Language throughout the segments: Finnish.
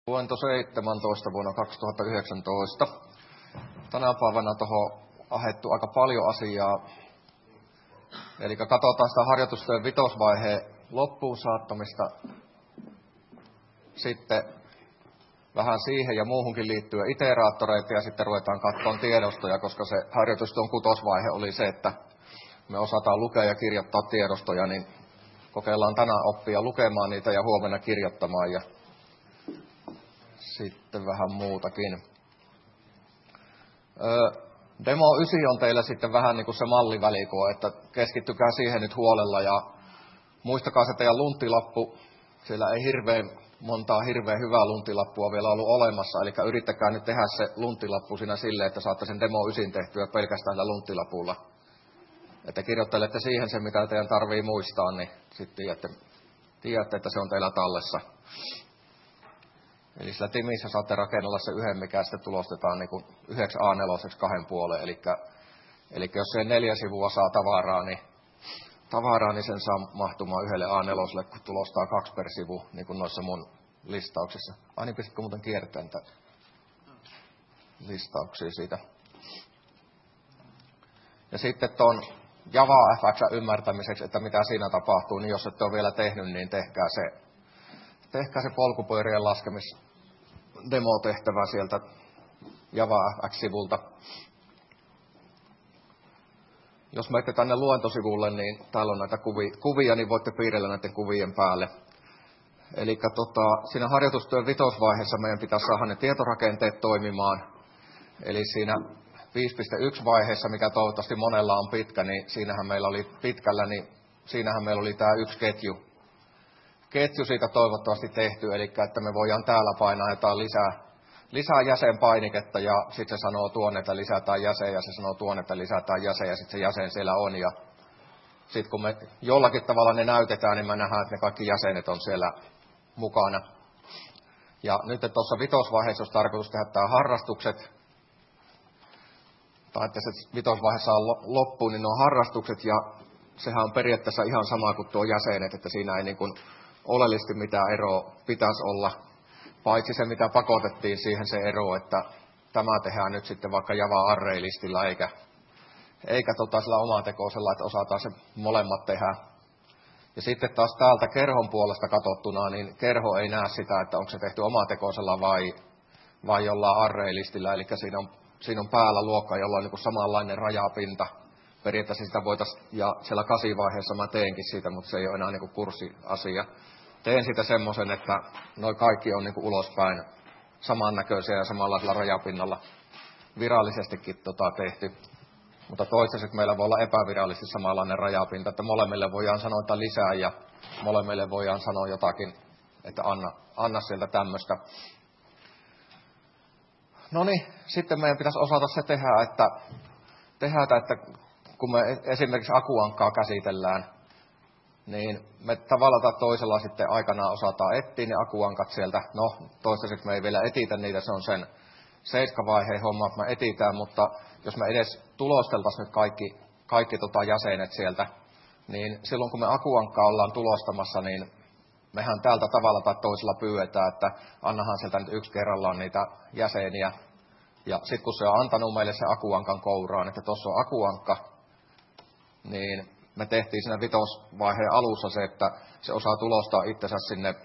Luento 17 vuonna 2019. Tänä päivänä tuohon ahettu aika paljon asiaa. Eli katsotaan sitä harjoitustyön vitosvaiheen loppuun saattamista. Sitten vähän siihen ja muuhunkin liittyen iteraattoreita ja sitten ruvetaan katsomaan tiedostoja, koska se harjoitustyön kutosvaihe oli se, että me osataan lukea ja kirjoittaa tiedostoja, niin kokeillaan tänään oppia lukemaan niitä ja huomenna kirjoittamaan ja sitten vähän muutakin. Demo 9 on teillä sitten vähän niin kuin se malliväliko, että keskittykää siihen nyt huolella ja muistakaa se teidän lunttilappu. Siellä ei hirveän hyvää lunttilappua vielä ollut olemassa, eli yrittäkää nyt tehdä se lunttilappu siinä silleen, että saatte sen Demo 9 tehtyä pelkästään sillä lunttilapulla. Että kirjoittelette siihen sen, mitä teidän tarvii muistaa, niin sitten tiedätte, että se on teillä tallessa. Eli sillä Timissä saatte rakennella se yhden, mikä sitten tulostetaan niin kuin 9 A4 kahden puolen. Eli jos se 4 sivua saa tavaraa, niin sen saa mahtumaan yhdelle A4, kun tulostaa 2 per sivu, niin kuin noissa mun listauksissa. Niin pistitkö muuten kiertää niitä listauksia siitä. Ja sitten tuon JavaFX ymmärtämiseksi, että mitä siinä tapahtuu, niin jos ette ole vielä tehnyt, niin tehkää se polkupyörien laskemisdemo-tehtävä sieltä JavaFX-sivulta. Jos menette tänne luentosivulle, niin täällä on näitä kuvia, niin voitte piirrellä näiden kuvien päälle. Eli siinä harjoitustyön vitosvaiheessa meidän pitäisi saada ne tietorakenteet toimimaan. Eli siinä 5.1 vaiheessa, mikä toivottavasti monella on pitkä, niin siinähän meillä oli tämä yksi ketju siitä toivottavasti tehty, eli että me voidaan täällä painaa jotain lisää jäsenpainiketta ja sitten se sanoo tuonne, että lisätään jäsen ja se sanoo tuonne, että lisätään jäsen ja sitten se jäsen siellä on ja sitten kun me jollakin tavalla ne näytetään, niin me nähdään, että ne kaikki jäsenet on siellä mukana. Ja nyt tuossa vitosvaiheessa olisi tarkoitus tehdä tämä harrastukset, tai että se vitosvaihe saa loppuun, niin ne on harrastukset ja sehän on periaatteessa ihan sama kuin tuo jäsenet, että siinä ei niin kuin oleellisesti mitään eroa pitäisi olla, paitsi se mitä pakotettiin siihen se ero, että tämä tehdään nyt sitten vaikka Java Array-listillä eikä sillä omatekoisella, että osataan se molemmat tehdä. Ja sitten taas täältä kerhon puolesta katsottuna, niin kerho ei näe sitä, että onko se tehty omatekoisella vai jollain Array-listillä, eli siinä on päällä luokka, jolla on niin kuin samanlainen rajapinta. Periaatteessa sitä voitaisiin, ja siellä 8 vaiheessa mä teenkin siitä, mutta se ei ole enää niin kuin kurssiasia. Teen sitä semmoisen, että noi kaikki on niin kuin ulospäin samannäköisiä ja samanlaisella rajapinnalla virallisestikin tehty. Mutta toistaiseksi meillä voi olla epävirallisesti samanlainen rajapinta, että molemmille voidaan sanoa, että lisää ja molemmille voidaan sanoa jotakin, että anna sieltä tämmöistä. No niin, sitten meidän pitäisi osata se tehdä, että kun me esimerkiksi akuankkaa käsitellään, niin me tavalla tai toisella sitten aikanaan osataan etsiä ne akuankat sieltä. No, toistaiseksi me ei vielä etitä niitä, se on sen 7 vaiheen homma, että me etitään, mutta jos me edes tulosteltaisiin nyt kaikki jäsenet sieltä, niin silloin kun me akuankkaa ollaan tulostamassa, niin mehän täältä tavalla tai toisella pyydetään, että annahan sieltä nyt yksi kerrallaan niitä jäseniä. Ja sitten kun se on antanut meille se akuankan kouraan, että tuossa on akuankka, niin me tehtiin siinä vitosvaiheen alussa se, että se osaa tulostaa itsensä sinne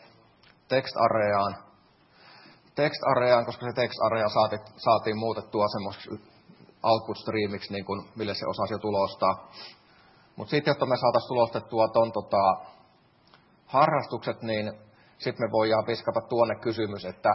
text-areaan, koska se text-area saatiin muutettua semmoiseksi output-streamiksi, niin kuin, mille se osasi jo tulostaa. Mutta sitten, jotta me saataisiin tulostettua tuon harrastukset, niin sitten me voidaan piskata tuonne kysymys, että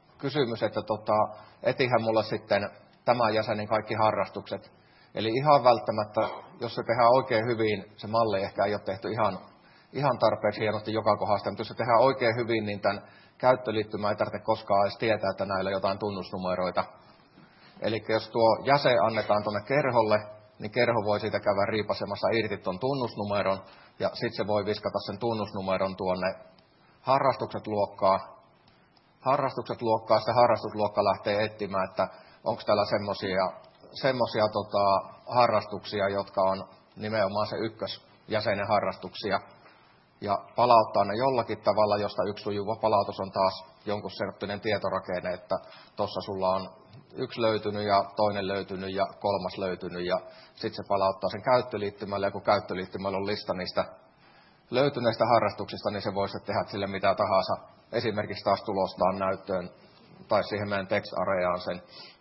etihän mulle sitten tämän jäsenen kaikki harrastukset. Eli ihan välttämättä, jos se tehdään oikein hyvin, se malli ehkä ei ole tehty ihan tarpeeksi hienosti joka kohdasta, mutta jos se tehdään oikein hyvin, niin tämän käyttöliittymä ei tarvitse koskaan edes tietää, että näillä on jotain tunnusnumeroita. Eli jos tuo jäsen annetaan tuonne kerholle, niin kerho voi siitä käydä riipasemassa irti tuon tunnusnumeron, ja sitten se voi viskata sen tunnusnumeron tuonne harrastukset-luokkaan, sitten harrastusluokka lähtee etsimään, että onko täällä semmoisia harrastuksia, jotka on nimenomaan se ykkösjäsenen harrastuksia, ja palauttaa ne jollakin tavalla, josta yksi sujuva palautus on taas jonkun sorttinen tietorakenne, että tuossa sulla on yksi löytynyt ja toinen löytynyt ja kolmas löytynyt ja sitten se palauttaa sen käyttöliittymälle ja kun käyttöliittymällä on lista niistä löytyneistä harrastuksista, niin se voisi tehdä sille mitä tahansa. Esimerkiksi taas tulostaan näyttöön tai siihen meidän text-areaan sen.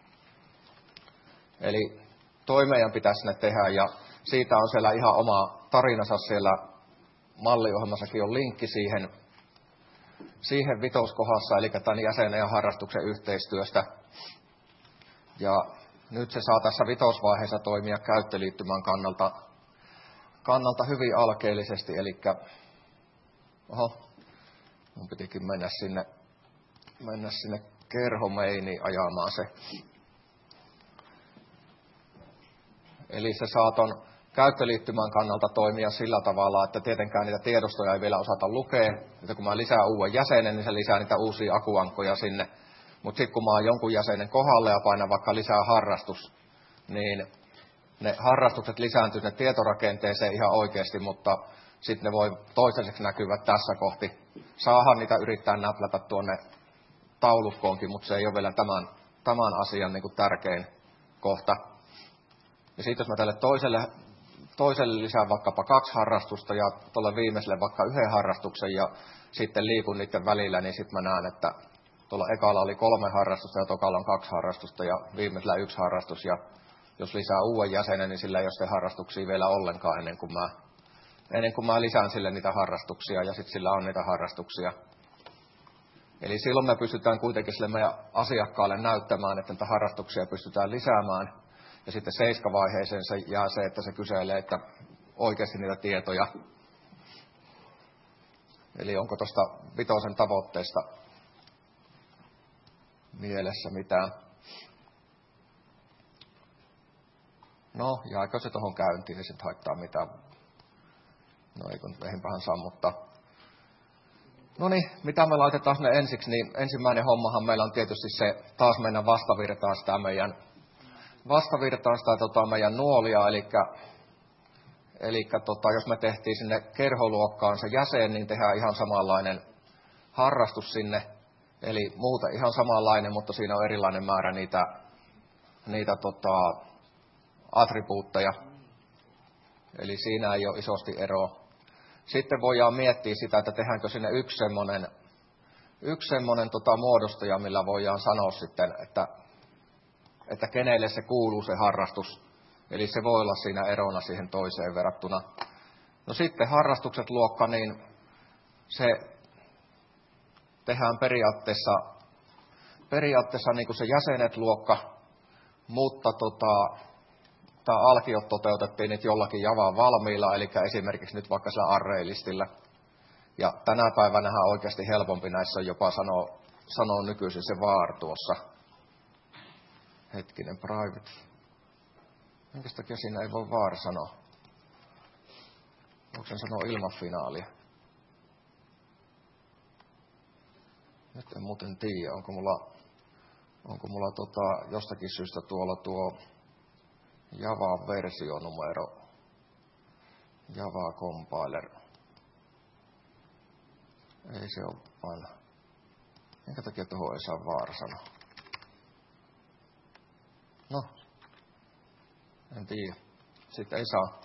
Eli toi meidän pitäisi sinne tehdä ja siitä on siellä ihan oma tarinansa siellä malliohjelmassakin on linkki siihen vitoskohdassa, eli tämän jäsenen ja harrastuksen yhteistyöstä. Ja nyt se saa tässä vitosvaiheessa toimia käyttöliittymän kannalta hyvin alkeellisesti, eli mun pitikin mennä sinne kerhomeiniin ajamaan se. Eli se saa ton käyttöliittymän kannalta toimia sillä tavalla, että tietenkään niitä tiedostoja ei vielä osata lukea. Että kun mä lisään uuden jäsenen, niin se lisää niitä uusia akuankkoja sinne. Mutta sitten kun mä oon jonkun jäsenen kohdalle ja painan vaikka lisää harrastus, niin ne harrastukset lisääntyy sinne tietorakenteeseen ihan oikeasti, mutta sitten ne voi toistaiseksi näkyvät tässä kohti. Saahan niitä yrittää näplätä tuonne taulukkoonkin, mutta se ei ole vielä tämän asian niin kuin tärkein kohta. Ja sitten jos mä tälle toiselle lisään vaikkapa 2 harrastusta ja tuolle viimeiselle vaikka 1 harrastuksen ja sitten liikun niiden välillä, niin sitten mä näen, että tuolla ekalla oli 3 harrastusta ja tokalla on 2 harrastusta ja viimeisellä 1 harrastus. Ja jos lisää uuden jäsenen, niin sillä ei ole sitten harrastuksia vielä ollenkaan ennen kuin mä lisään sille niitä harrastuksia ja sitten sillä on niitä harrastuksia. Eli silloin me pystytään kuitenkin sille meidän asiakkaalle näyttämään, että niitä harrastuksia pystytään lisäämään. Ja sitten 7-vaiheeseen se jää se, että se kyselee, että oikeasti niitä tietoja. Eli onko tuosta 5 tavoitteesta mielessä mitään? No, jääkö se tuohon käyntiin, ei se haittaa mitään. No ei kun eihinpähän sammuttaa. No niin, mitä me laitetaan sinne ensiksi, niin ensimmäinen hommahan meillä on tietysti se taas mennä vastavirtaan sitä meidän meidän nuolia, eli jos me tehtiin sinne kerholuokkaan se jäsen, niin tehdään ihan samanlainen harrastus sinne, eli muuta ihan samanlainen, mutta siinä on erilainen määrä niitä attribuutteja, eli siinä ei ole isosti eroa. Sitten voidaan miettiä sitä, että tehdäänkö sinne yksi semmoinen muodostaja, millä voidaan sanoa sitten, että kenelle se kuuluu se harrastus. Eli se voi olla siinä erona siihen toiseen verrattuna. No sitten harrastukset-luokka, niin se tehdään periaatteessa niin kuin se jäsenet-luokka, mutta tämä alkiot toteutettiin nyt jollakin Javan valmiilla, eli esimerkiksi nyt vaikka sillä arraylistillä. Ja tänä päivänä oikeasti helpompi näissä on jopa sanoa nykyisin se var tuossa. Hetkinen, private. Minkä takia siinä ei voi var sanoa? Voiko sen sanoa ilman finaalia? Nyt en muuten tiedä, onko mulla jostakin syystä tuolla tuo Java versionumero, Java compiler. Ei se ole vaan. Minkä takia tuohon ei saa var sanoa? No, en tiedä. Sitten ei saa.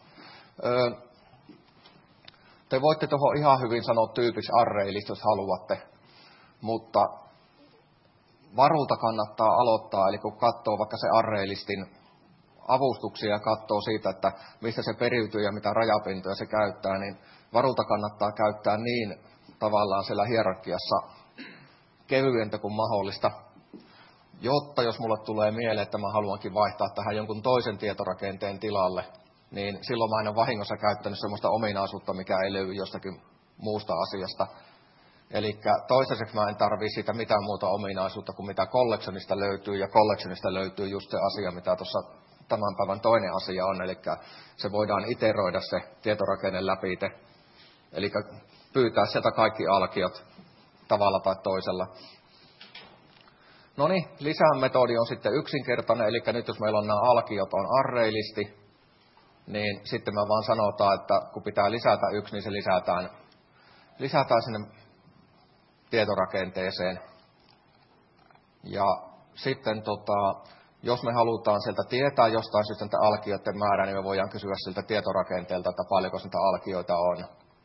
Te voitte tuohon ihan hyvin sanoa tyypiksi arraylista, jos haluatte. Mutta varulta kannattaa aloittaa, eli kun katsoo vaikka se arraylistin avustuksia ja katsoo siitä, että mistä se periytyy ja mitä rajapintoja se käyttää, niin varulta kannattaa käyttää niin tavallaan siellä hierarkiassa kevyentä kuin mahdollista, jotta jos mulle tulee mieleen, että mä haluankin vaihtaa tähän jonkun toisen tietorakenteen tilalle, niin silloin mä en ole vahingossa käyttänyt sellaista ominaisuutta, mikä ei löydy jostakin muusta asiasta. Eli toistaiseksi mä en tarvitse siitä mitään muuta ominaisuutta kuin mitä collectionista löytyy, ja collectionista löytyy just se asia, mitä tuossa tämän päivän toinen asia on, eli se voidaan iteroida se tietorakenne läpi, eli pyytää sieltä kaikki alkiot tavalla tai toisella. No niin, lisämetodi on sitten yksinkertainen, eli nyt jos meillä on nämä alkiot on arraylisti, niin sitten me vaan sanotaan, että kun pitää lisätä yksi, niin se lisätään sinne tietorakenteeseen. Ja sitten jos me halutaan sieltä tietää jostain syystä niitä alkioiden määrää, niin me voidaan kysyä siltä tietorakenteelta, että paljonko niitä alkioita on.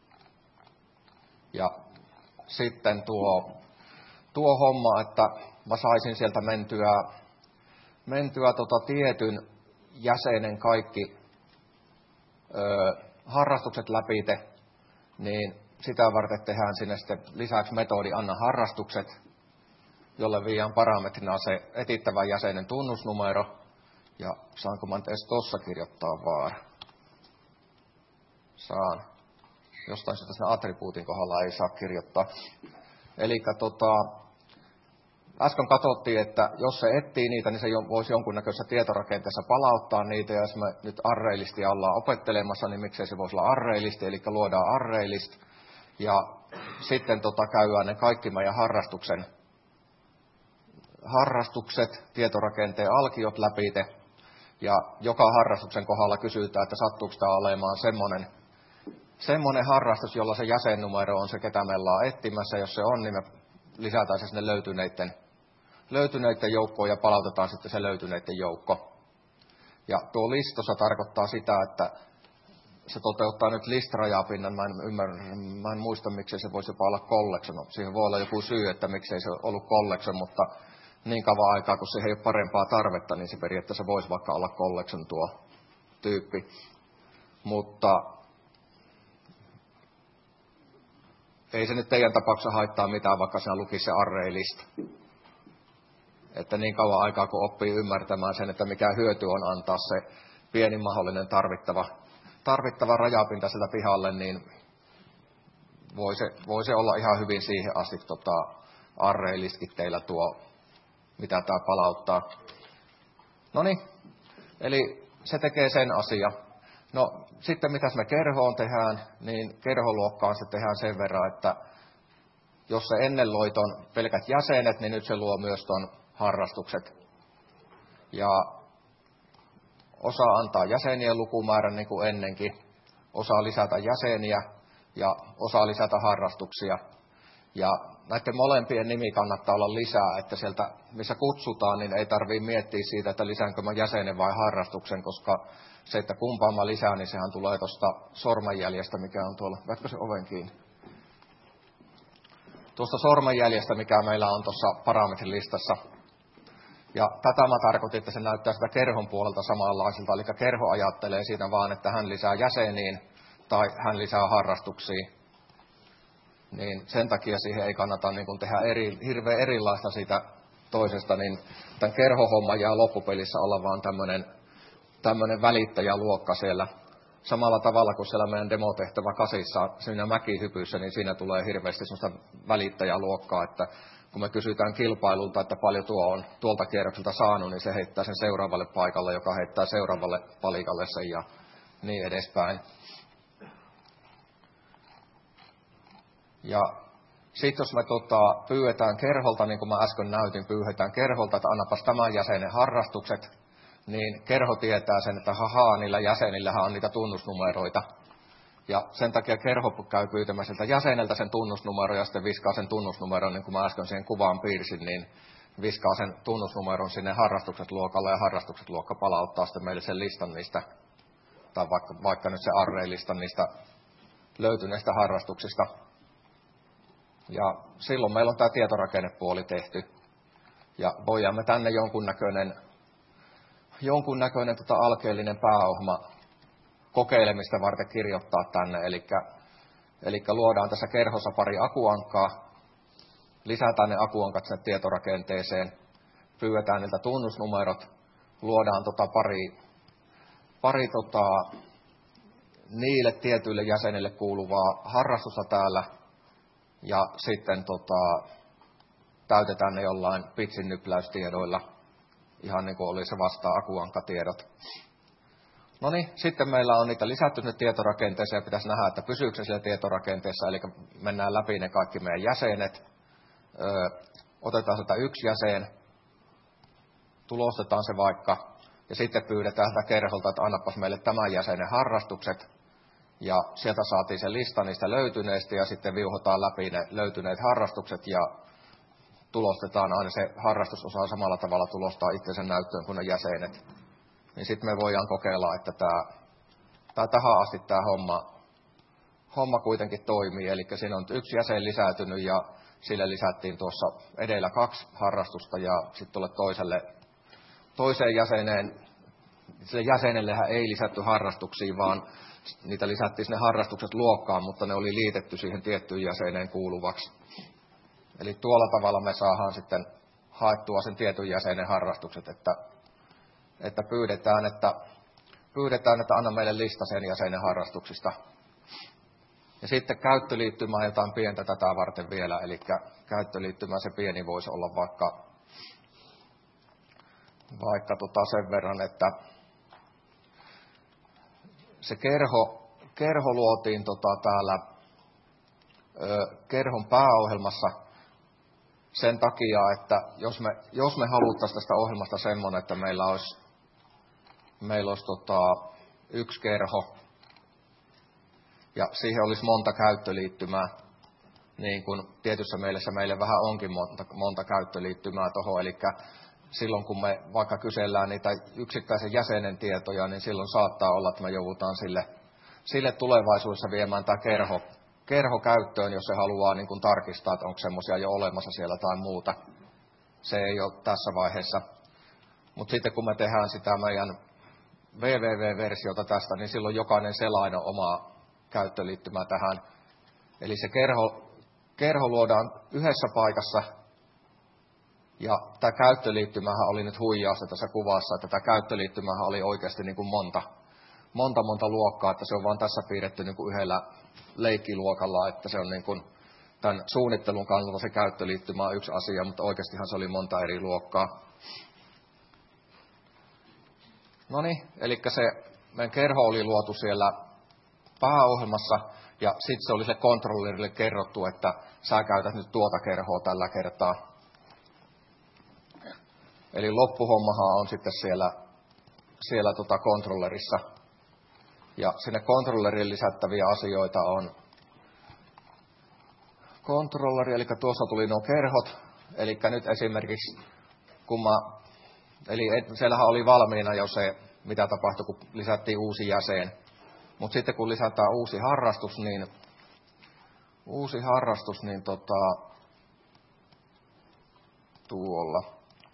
Ja sitten tuo homma, että mä saisin sieltä mentyä tietyn jäsenen kaikki harrastukset läpite, niin sitä varten tehdään sinne sitten lisäksi metodi anna harrastukset, jolle viiään parametrina se etittävän jäsenen tunnusnumero. Ja saanko mä edes tuossa kirjoittaa vaan? Saan. Jostain syystä siinä attribuutin kohdalla ei saa kirjoittaa. Eli äsken katsottiin, että jos se etsii niitä, niin se voisi jonkunnäköisessä tietorakenteessa palauttaa niitä. Ja jos me nyt arraylistia ollaan opettelemassa, niin miksei se voisi olla arraylisti, eli luodaan arraylist. Ja sitten käydään ne kaikki meidän harrastukset, tietorakenteen alkiot läpite. Ja joka harrastuksen kohdalla kysytään, että sattuuko tämä olemaan semmoinen harrastus, jolla se jäsennumero on se, ketä me ollaan etsimässä. Jos se on, niin me lisätään se sinne löytyneiden joukkoon ja palautetaan sitten se löytyneiden joukko. Ja tuo listossa tarkoittaa sitä, että se toteuttaa nyt list-rajapinnan. Mä en muista, miksei se voisi jopa olla collection. No, siihen voi olla joku syy, että miksei se ollut collection, mutta niin kauan aikaa, kun siihen ei ole parempaa tarvetta, niin se periaatteessa voisi vaikka olla collection tuo tyyppi. Mutta ei se nyt teidän tapauksessa haittaa mitään, vaikka siinä lukisi se array-list. Että niin kauan aikaa, kun oppii ymmärtämään sen, että mikä hyöty on antaa se pienin mahdollinen tarvittava rajapinta sieltä pihalle, niin voi se olla ihan hyvin siihen asti array-listkin teillä tuo, mitä tämä palauttaa. Noniin, eli se tekee sen asia. No sitten mitäs me kerhoon tehdään, niin kerholuokkaan se tehdään sen verran, että jos se ennen loi ton pelkät jäsenet, niin nyt se luo myös ton harrastukset. Ja osa antaa jäsenien lukumäärän niin kuin ennenkin, osa lisätä jäseniä ja osa lisätä harrastuksia. Ja näiden molempien nimi kannattaa olla lisää, että sieltä missä kutsutaan, niin ei tarvitse miettiä siitä, että lisäänkö mä jäsenen vai harrastuksen, koska se, että kumpaan mä lisään, niin sehän tulee tuosta sormenjäljestä, mikä on tuolla. Vätkö se oven kiinni? Tuosta sormenjäljestä, mikä meillä on tuossa parametrilistassa. Ja tätä mä tarkoitin, että se näyttää sitä kerhon puolelta samanlaiselta. Eli kerho ajattelee siitä vaan, että hän lisää jäseniin tai hän lisää harrastuksiin. Niin sen takia siihen ei kannata niin kun tehdä hirveän erilaista siitä toisesta. Niin tämän kerhohomma jää loppupelissä olla vaan tämmöinen välittäjäluokka siellä. Samalla tavalla kuin siellä meidän demotehtävä kasissa siinä mäkihypyssä, niin siinä tulee hirveästi sellaista välittäjäluokkaa, että kun me kysytään kilpailulta, että paljon tuo on tuolta kierrokselta saanut, niin se heittää sen seuraavalle paikalle, joka heittää seuraavalle palikalle sen ja niin edespäin. Ja sitten jos me pyydetään kerholta, niin kuin mä äsken näytin, pyydetään kerholta, että annapas tämän jäsenen harrastukset, niin kerho tietää sen, että niillä jäsenillähän on niitä tunnusnumeroita. Ja sen takia kerho käy pyytämään siltä jäseneltä sen tunnusnumeron ja sitten viskaa sen tunnusnumeron, niin kuin mä äsken siihen kuvaan piirsin, niin viskaa sen tunnusnumeron sinne harrastukset luokalle ja harrastukset luokka palauttaa sitten meille sen listan niistä, tai vaikka nyt se array-listan niistä löytyneistä harrastuksista. Ja silloin meillä on tämä tietorakennepuoli tehty. Ja voidaan me tänne jonkunnäköinen alkeellinen pääohjelma kokeilemista varten kirjoittaa tänne. Eli luodaan tässä kerhossa pari akuankkaa, lisätään ne akuankat sinne tietorakenteeseen, pyydetään niiltä tunnusnumerot, luodaan pari niille tietyille jäsenille kuuluvaa harrastusta täällä, ja sitten täytetään ne jollain pitsin nypläystiedoilla, ihan niin kuin oli se vastaa akuankkatiedot. No niin, sitten meillä on niitä lisätty sinne tietorakenteeseen ja pitäisi nähdä, että pysyykö se siellä tietorakenteessa, eli mennään läpi ne kaikki meidän jäsenet, otetaan sieltä yksi jäsen, tulostetaan se vaikka, ja sitten pyydetään sitä kerholta, että annapas meille tämän jäsenen harrastukset, ja sieltä saatiin se lista niistä löytyneistä, ja sitten viuhotaan läpi ne löytyneet harrastukset, ja tulostetaan aina se harrastus osaa samalla tavalla tulostaa itsensä näyttöön kuin ne jäsenet. Niin sitten me voidaan kokeilla, että tämä tähän asti tämä homma kuitenkin toimii. Eli siinä on yksi jäsen lisääntynyt ja sille lisättiin tuossa edellä 2 harrastusta ja sitten tuolle toiseen jäseneen, sille jäsenellehän ei lisätty harrastuksia, vaan niitä lisättiin sinne harrastukset luokkaan, mutta ne oli liitetty siihen tiettyyn jäseneen kuuluvaksi. Eli tuolla tavalla me saadaan sitten haettua sen tietyn jäsenen harrastukset, että pyydetään, että anna meille lista sen jäsenen harrastuksista. Ja sitten käyttöliittymä jotain pientä tätä varten vielä, eli käyttöliittymä se pieni voisi olla vaikka sen verran, että se kerho luotiin täällä kerhon pääohjelmassa sen takia, että jos me haluttaisiin tästä ohjelmasta semmoinen, että meillä olisi yksi kerho ja siihen olisi monta käyttöliittymää, niin kuin tietyssä mielessä meille vähän onkin monta käyttöliittymää tuohon, eli silloin kun me vaikka kysellään niitä yksittäisen jäsenen tietoja, niin silloin saattaa olla, että me joudutaan sille tulevaisuudessa viemään tämä kerho käyttöön, jos se haluaa niin kuin tarkistaa, että onko semmoisia jo olemassa siellä tai muuta. Se ei ole tässä vaiheessa. Mutta sitten kun me tehdään sitä meidän www-versiota tästä, niin silloin jokainen selain on oma käyttöliittymä tähän. Eli se kerho luodaan yhdessä paikassa. Ja tämä käyttöliittymähän oli nyt huijausta tässä kuvassa, että tämä käyttöliittymähän oli oikeasti niin kuin monta luokkaa, että se on vaan tässä piirretty niin kuin yhdellä leikkiluokalla, että se on niin kuin tämän suunnittelun kannalta se käyttöliittymä on yksi asia, mutta oikeastihan se oli monta eri luokkaa. No niin, eli se meidän kerho oli luotu siellä pääohjelmassa ja sitten se oli se kontrollerille kerrottu, että sä käytät nyt tuota kerhoa tällä kertaa. Eli loppuhommahan on sitten siellä kontrollerissa. Ja sinne kontrolleriin lisättäviä asioita on kontrolleri, eli tuossa tuli nuo kerhot. Eli nyt esimerkiksi, siellähän oli valmiina jo se, mitä tapahtui, kun lisättiin uusi jäsen. Mutta sitten kun lisätään uusi harrastus, niin tuolla.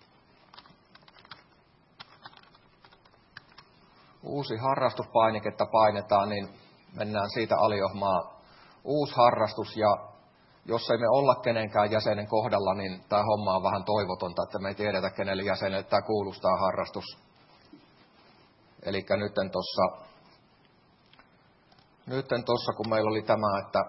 Uusi harrastuspainiketta painetaan, niin mennään siitä aliohmaa uusi harrastus. Ja jos ei me olla kenenkään jäsenen kohdalla, niin tämä homma on vähän toivotonta, että me ei tiedetä kenelle jäsenelle tämä kuulustaa harrastus. Eli nytten tuossa, kun meillä oli tämä, että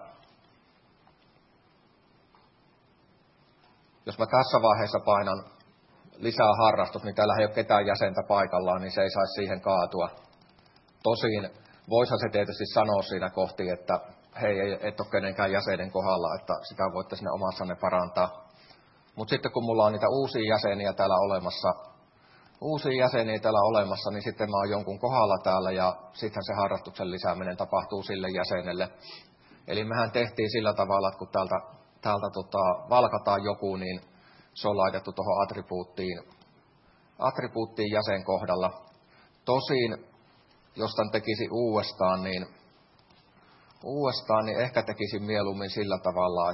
jos mä tässä vaiheessa painan lisää harrastus, niin täällä ei ole ketään jäsentä paikallaan, niin se ei saisi siihen kaatua. Tosin voisihan se tietysti sanoa siinä kohti, että hei, et ole kenenkään jäsenen kohdalla, että sitä voitte sinne omassanne parantaa. Mutta sitten kun mulla on niitä uusia jäseniä täällä olemassa, niin sitten mä oon jonkun kohdalla täällä ja sittenhän se harrastuksen lisääminen tapahtuu sille jäsenelle. Eli mehän tehtiin sillä tavalla, että kun täältä valkataan joku, niin se on laitettu tuohon attribuuttiin jäsen kohdalla. Tosin, jos tämän tekisi uudestaan, niin ehkä tekisin mieluummin sillä tavalla,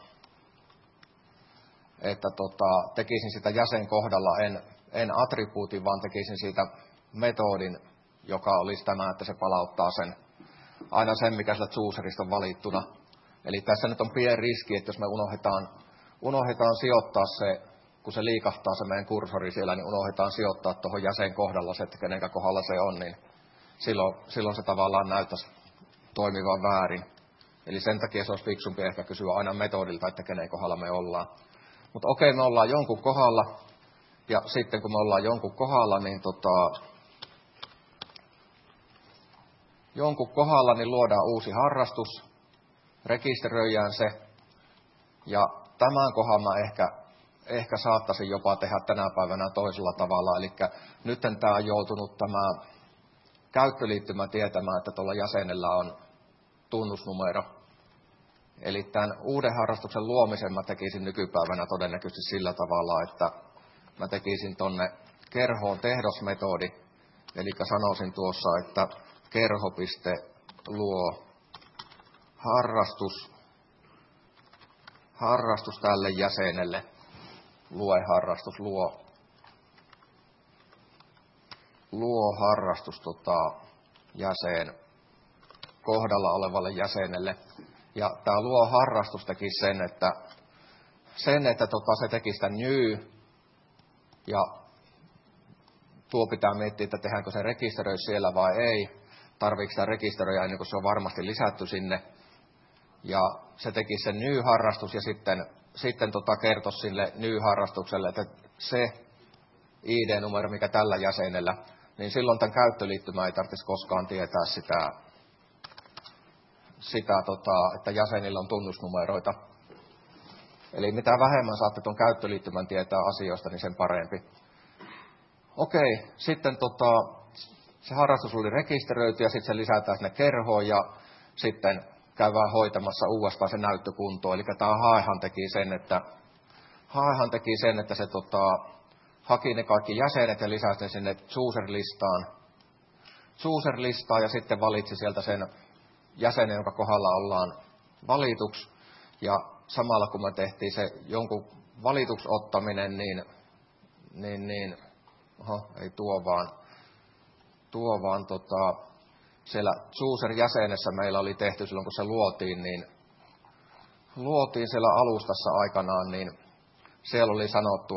että tekisin sitä jäsen kohdalla en attribuutin, vaan tekisin siitä metodin, joka olisi tämä, että se palauttaa aina sen, mikä sillä chooserista on valittuna. Eli tässä nyt on pieni riski, että jos me unohdetaan sijoittaa se, kun se liikahtaa se meidän kursori siellä, niin unohdetaan sijoittaa tuohon jäsen kohdalla se, että kenenkä kohdalla se on, niin silloin se tavallaan näyttäisi toimivan väärin. Eli sen takia se olisi fiksumpi ehkä kysyä aina metodilta, että kenen kohdalla me ollaan. Mutta okei, me ollaan jonkun kohdalla, ja sitten kun me ollaan jonkun kohdalla, niin luodaan uusi harrastus, rekisteröidään se, ja tämän kohdan mä ehkä saattaisin jopa tehdä tänä päivänä toisella tavalla. Eli nyt tämä on joutunut tämä käyttöliittymä tietämään, että tuolla jäsenellä on tunnusnumero. Eli tämän uuden harrastuksen luomisen mä tekisin nykypäivänä todennäköisesti sillä tavalla, että mä tekisin tonne kerhoon tehdosmetodi. Eli sanoisin tuossa, että kerho.luo harrastus tälle jäsenelle. Lueharrastus, luo harrastus jäsen kohdalla olevalle jäsenelle. Ja tämä luo harrastus teki sen, että se teki sitä new. Ja tuo pitää miettiä, että tehdäänkö se rekisteröi siellä vai ei. Tarviiko sitä rekisteröidä ennen kuin se on varmasti lisätty sinne. Ja se teki sen new-harrastus ja sitten kertoi sille new-harrastukselle, että se ID-numero, mikä tällä jäsenellä, niin silloin tämän käyttöliittymä ei tarvitsisi koskaan tietää sitä että jäsenillä on tunnusnumeroita. Eli mitä vähemmän saatte tuon käyttöliittymän tietää asioista, niin sen parempi. Okei, sitten se harrastus oli rekisteröity ja sitten se lisätään sinne kerhoon ja sitten käydään hoitamassa uudestaan se näyttökunto. Eli tämä haehan teki sen, että se haki ne kaikki jäsenet ja lisäsi ne sinne chooser-listaan ja sitten valitsi sieltä sen jäsenen, jonka kohdalla ollaan valituksi. Ja samalla kun me tehtiin se jonkun valituksi ottaminen, ei tuo vaan siellä chooser-jäsenessä meillä oli tehty silloin, kun se luotiin siellä alustassa aikanaan, niin siellä oli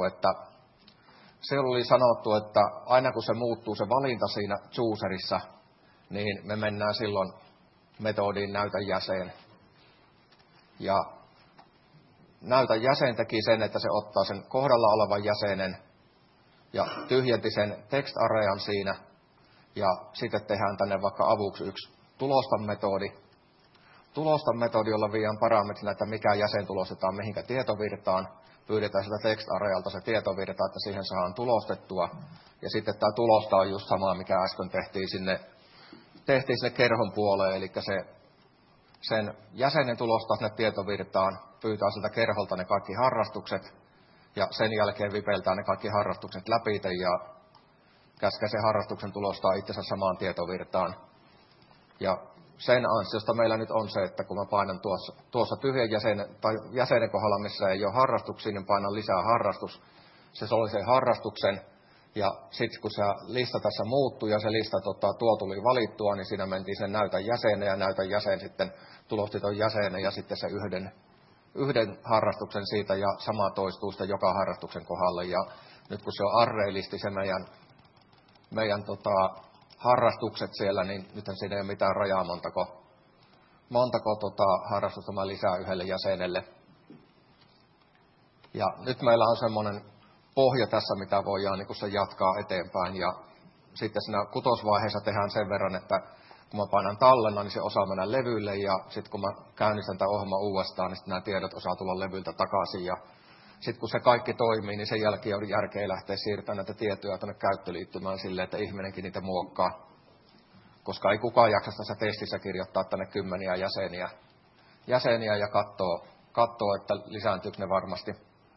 sanottu, että aina kun se muuttuu se valinta siinä chooserissa, niin me mennään silloin metodiin näytä jäsen. Ja näytä jäsen teki sen, että se ottaa sen kohdalla olevan jäsenen ja tyhjenti sen text-arean siinä. Ja sitten tehdään tänne vaikka avuksi yksi tulostan-metodi. Tulostan-metodi, jolla viedään parametrina, että mikä jäsen tulostetaan mihinkä tietovirtaan. Pyydetään sitä text-arealta se tietovirta, että siihen saadaan tulostettua. Ja sitten tämä tulosta on just sama, mikä äsken tehtiin sinne kerhon puoleen. Eli sen jäsenen tulostaa sinne tietovirtaan, pyytää siltä kerholta ne kaikki harrastukset. Ja sen jälkeen vipeltää ne kaikki harrastukset läpi ja käskee sen harrastuksen tulostaa itsensä samaan tietovirtaan. Ja sen ansiosta meillä nyt on se, että kun mä painan tuossa tyhjän jäsenen kohdalla, missä ei ole harrastuksia, niin painan lisää harrastus. Se oli sen harrastuksen. Ja sitten kun se lista tässä muuttui ja se lista tuo tuli valittua, niin siinä mentiin sen näytän jäsenen ja näytän jäsen sitten tulosti ton jäsenen ja sitten se yhden harrastuksen siitä ja sama toistuu sitten joka harrastuksen kohdalle. Ja nyt kun se on array-listi se meidän harrastukset siellä, niin nythän siinä ei ole mitään rajaa montako harrastusta mä lisää yhdelle jäsenelle. Ja nyt meillä on semmoinen pohja tässä, mitä voidaan niin se jatkaa eteenpäin. Ja sitten siinä kutosvaiheessa tehdään sen verran, että kun mä painan tallenna, niin se osaa mennä levylle. Ja sitten kun mä käynnistän tämän ohjelman uudestaan, niin sitten nämä tiedot osaa tulla levyltä takaisin. Ja sitten kun se kaikki toimii, niin sen jälkeen on järkeä lähteä siirtämään näitä tietoja tuonne käyttöliittymään silleen, että ihminenkin niitä muokkaa. Koska ei kukaan jaksa tässä testissä kirjoittaa tänne 10 jäseniä ja katsoo, että lisääntyykö ne varmasti.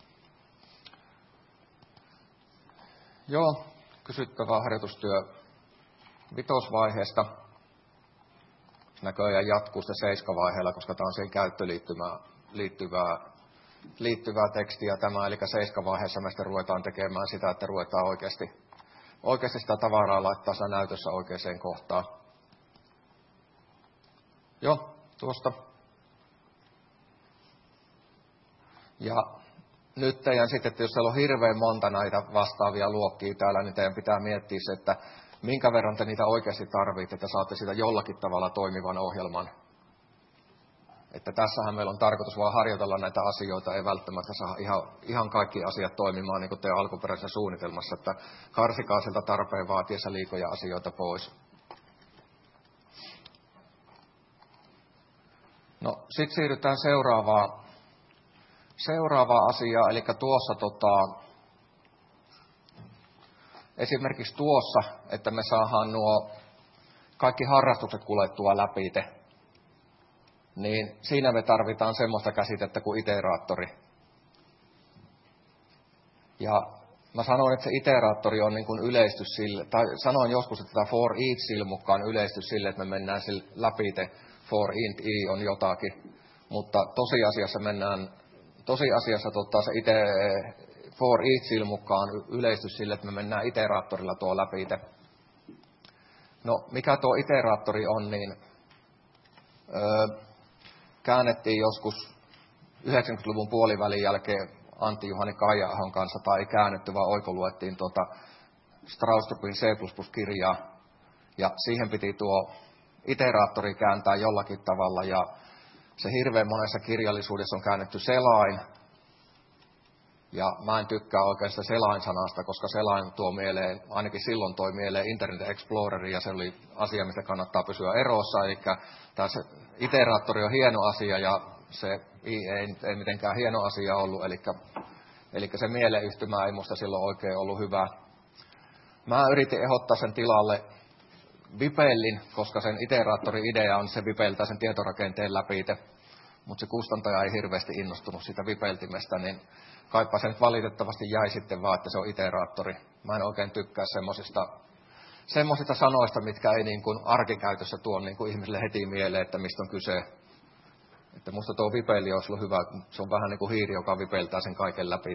Joo, kysyttävää harjoitustyö 5-vaiheesta. Näköjään jatkuu se 7-vaiheella, koska tämä on siihen käyttöliittymään liittyvää tekstiä tämä. Eli 7-vaiheessa me sitten ruvetaan tekemään sitä, että ruvetaan oikeasti sitä tavaraa laittaa siinä näytössä oikeaan kohtaan. Joo, tuosta. Ja nyt teidän sitten, että jos siellä on hirveän monta näitä vastaavia luokkia täällä, niin teidän pitää miettiä se, että minkä verran te niitä oikeasti tarvitsette, että saatte sitä jollakin tavalla toimivan ohjelman. Että tässähän meillä on tarkoitus vaan harjoitella näitä asioita, ei välttämättä saa ihan kaikki asiat toimimaan niin kuin teidän alkuperäisessä suunnitelmassa, että karsikaa sieltä tarpeen vaatiessa liikoja asioita pois. No, sitten siirrytään seuraavaan asiaan, eli tuossa esimerkiksi tuossa, että me saadaan nuo kaikki harrastukset kuljettua läpi. niin siinä me tarvitaan semmoista käsitettä kuin iteraattori. Ja mä sanoin, että se iteraattori on niin kuin yleistys sille, tai sanoin joskus, että tämä for each-silmukka on yleistys sille, että me mennään läpi, for int i on jotakin, mutta tosiasiassa se for each-silmukka on yleistys sille, että me mennään iteraattorilla tuo läpi. No, mikä tuo iteraattori on, niin käännettiin joskus 90-luvun puolivälin jälkeen Antti-Juhani Kaija-ahon kanssa, tai ei käännetty, vaan oikoluettiin Straustupin C++-kirjaa, ja siihen piti tuo iteraattori kääntää jollakin tavalla, ja se hirveän monessa kirjallisuudessa on käännetty selain, ja mä en tykkää oikein sitä selain-sanasta, koska selain tuo mieleen, ainakin silloin toi mieleen Internet Explorerin, ja se oli asia, mistä kannattaa pysyä erossa, eli tämä iteraattori on hieno asia, ja se ei mitenkään hieno asia ollut, eli se mieleyhtymä ei musta silloin oikein ollut hyvä. Mä yritin ehdottaa sen tilalle Vipellin, koska sen iteraattori-idea on, se vipeltää sen tietorakenteen läpi, mutta se kustantaja ei hirveästi innostunut siitä vipeltimestä, niin kaipa se nyt valitettavasti jäi sitten vaan, että se on iteraattori. Mä en oikein tykkää semmoisista sanoista, mitkä ei niin kuin arkikäytössä tuo niin kuin ihmisille heti mieleen, että mistä on kyse. Että musta tuo vipeli olisi ollut hyvä, se on vähän niin kuin hiiri, joka vipeltää sen kaiken läpi.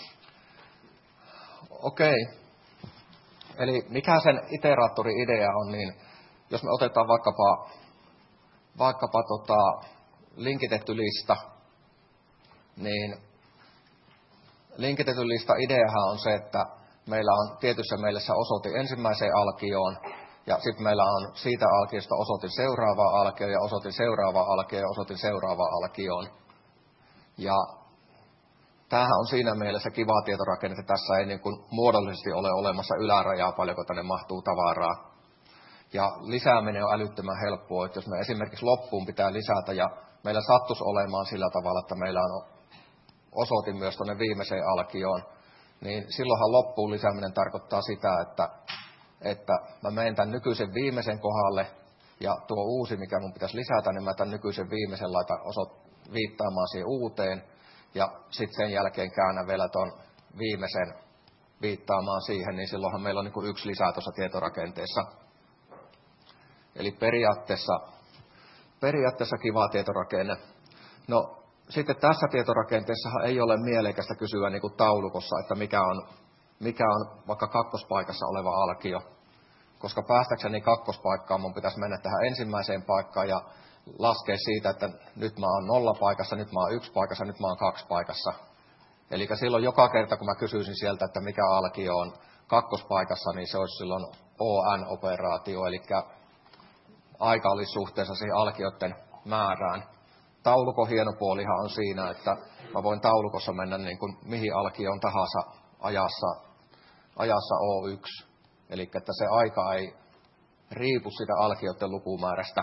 Okei. Eli mikä sen iteraattori-idea on, niin jos me otetaan vaikkapa linkitetty lista, niin linkitetty lista ideahan on se, että meillä on tietyssä mielessä osoite ensimmäiseen alkioon, ja sitten meillä on siitä alkiosta osoitin seuraavaan alkioon, ja osoitin seuraavaan alkioon, ja osoitin seuraavaan alkioon. Ja tämähän on siinä mielessä kiva tietorakenne, että tässä ei niin kuin muodollisesti ole olemassa ylärajaa, paljonko tänne mahtuu tavaraa. Ja lisääminen on älyttömän helppoa, että jos me esimerkiksi loppuun pitää lisätä, ja meillä sattuisi olemaan sillä tavalla, että meillä on osoitin myös tuonne viimeiseen alkioon, niin silloinhan loppuun lisääminen tarkoittaa sitä, että mä menen tämän nykyisen viimeisen kohdalle, ja tuo uusi, mikä mun pitäisi lisätä, niin mä tämän nykyisen viimeisen laitan viittaamaan siihen uuteen, ja sitten sen jälkeen käännän vielä tuon viimeisen viittaamaan siihen, niin silloinhan meillä on niin kuin yksi lisää tuossa tietorakenteessa. Eli periaatteessa kiva tietorakenne. No, sitten tässä tietorakenteessa ei ole mielekästä kysyä niin kuin taulukossa, että mikä on vaikka kakkospaikassa oleva alkio. Koska päästäkseni kakkospaikkaan mun pitäisi mennä tähän ensimmäiseen paikkaan ja laskea siitä, että nyt mä oon 0 paikassa, nyt mä oon 1 paikassa, nyt mä oon 2 paikassa. Eli silloin joka kerta, kun mä kysyisin sieltä, että mikä alkio on kakkospaikassa, niin se olisi silloin ON-operaatio, eli aika olisi suhteessa siihen alkioiden määrään. Taulukon hieno puolihan on siinä, että mä voin taulukossa mennä niin kuin mihin alkioon tahansa ajassa O1. Eli että se aika ei riipu sitä alkioiden lukumäärästä.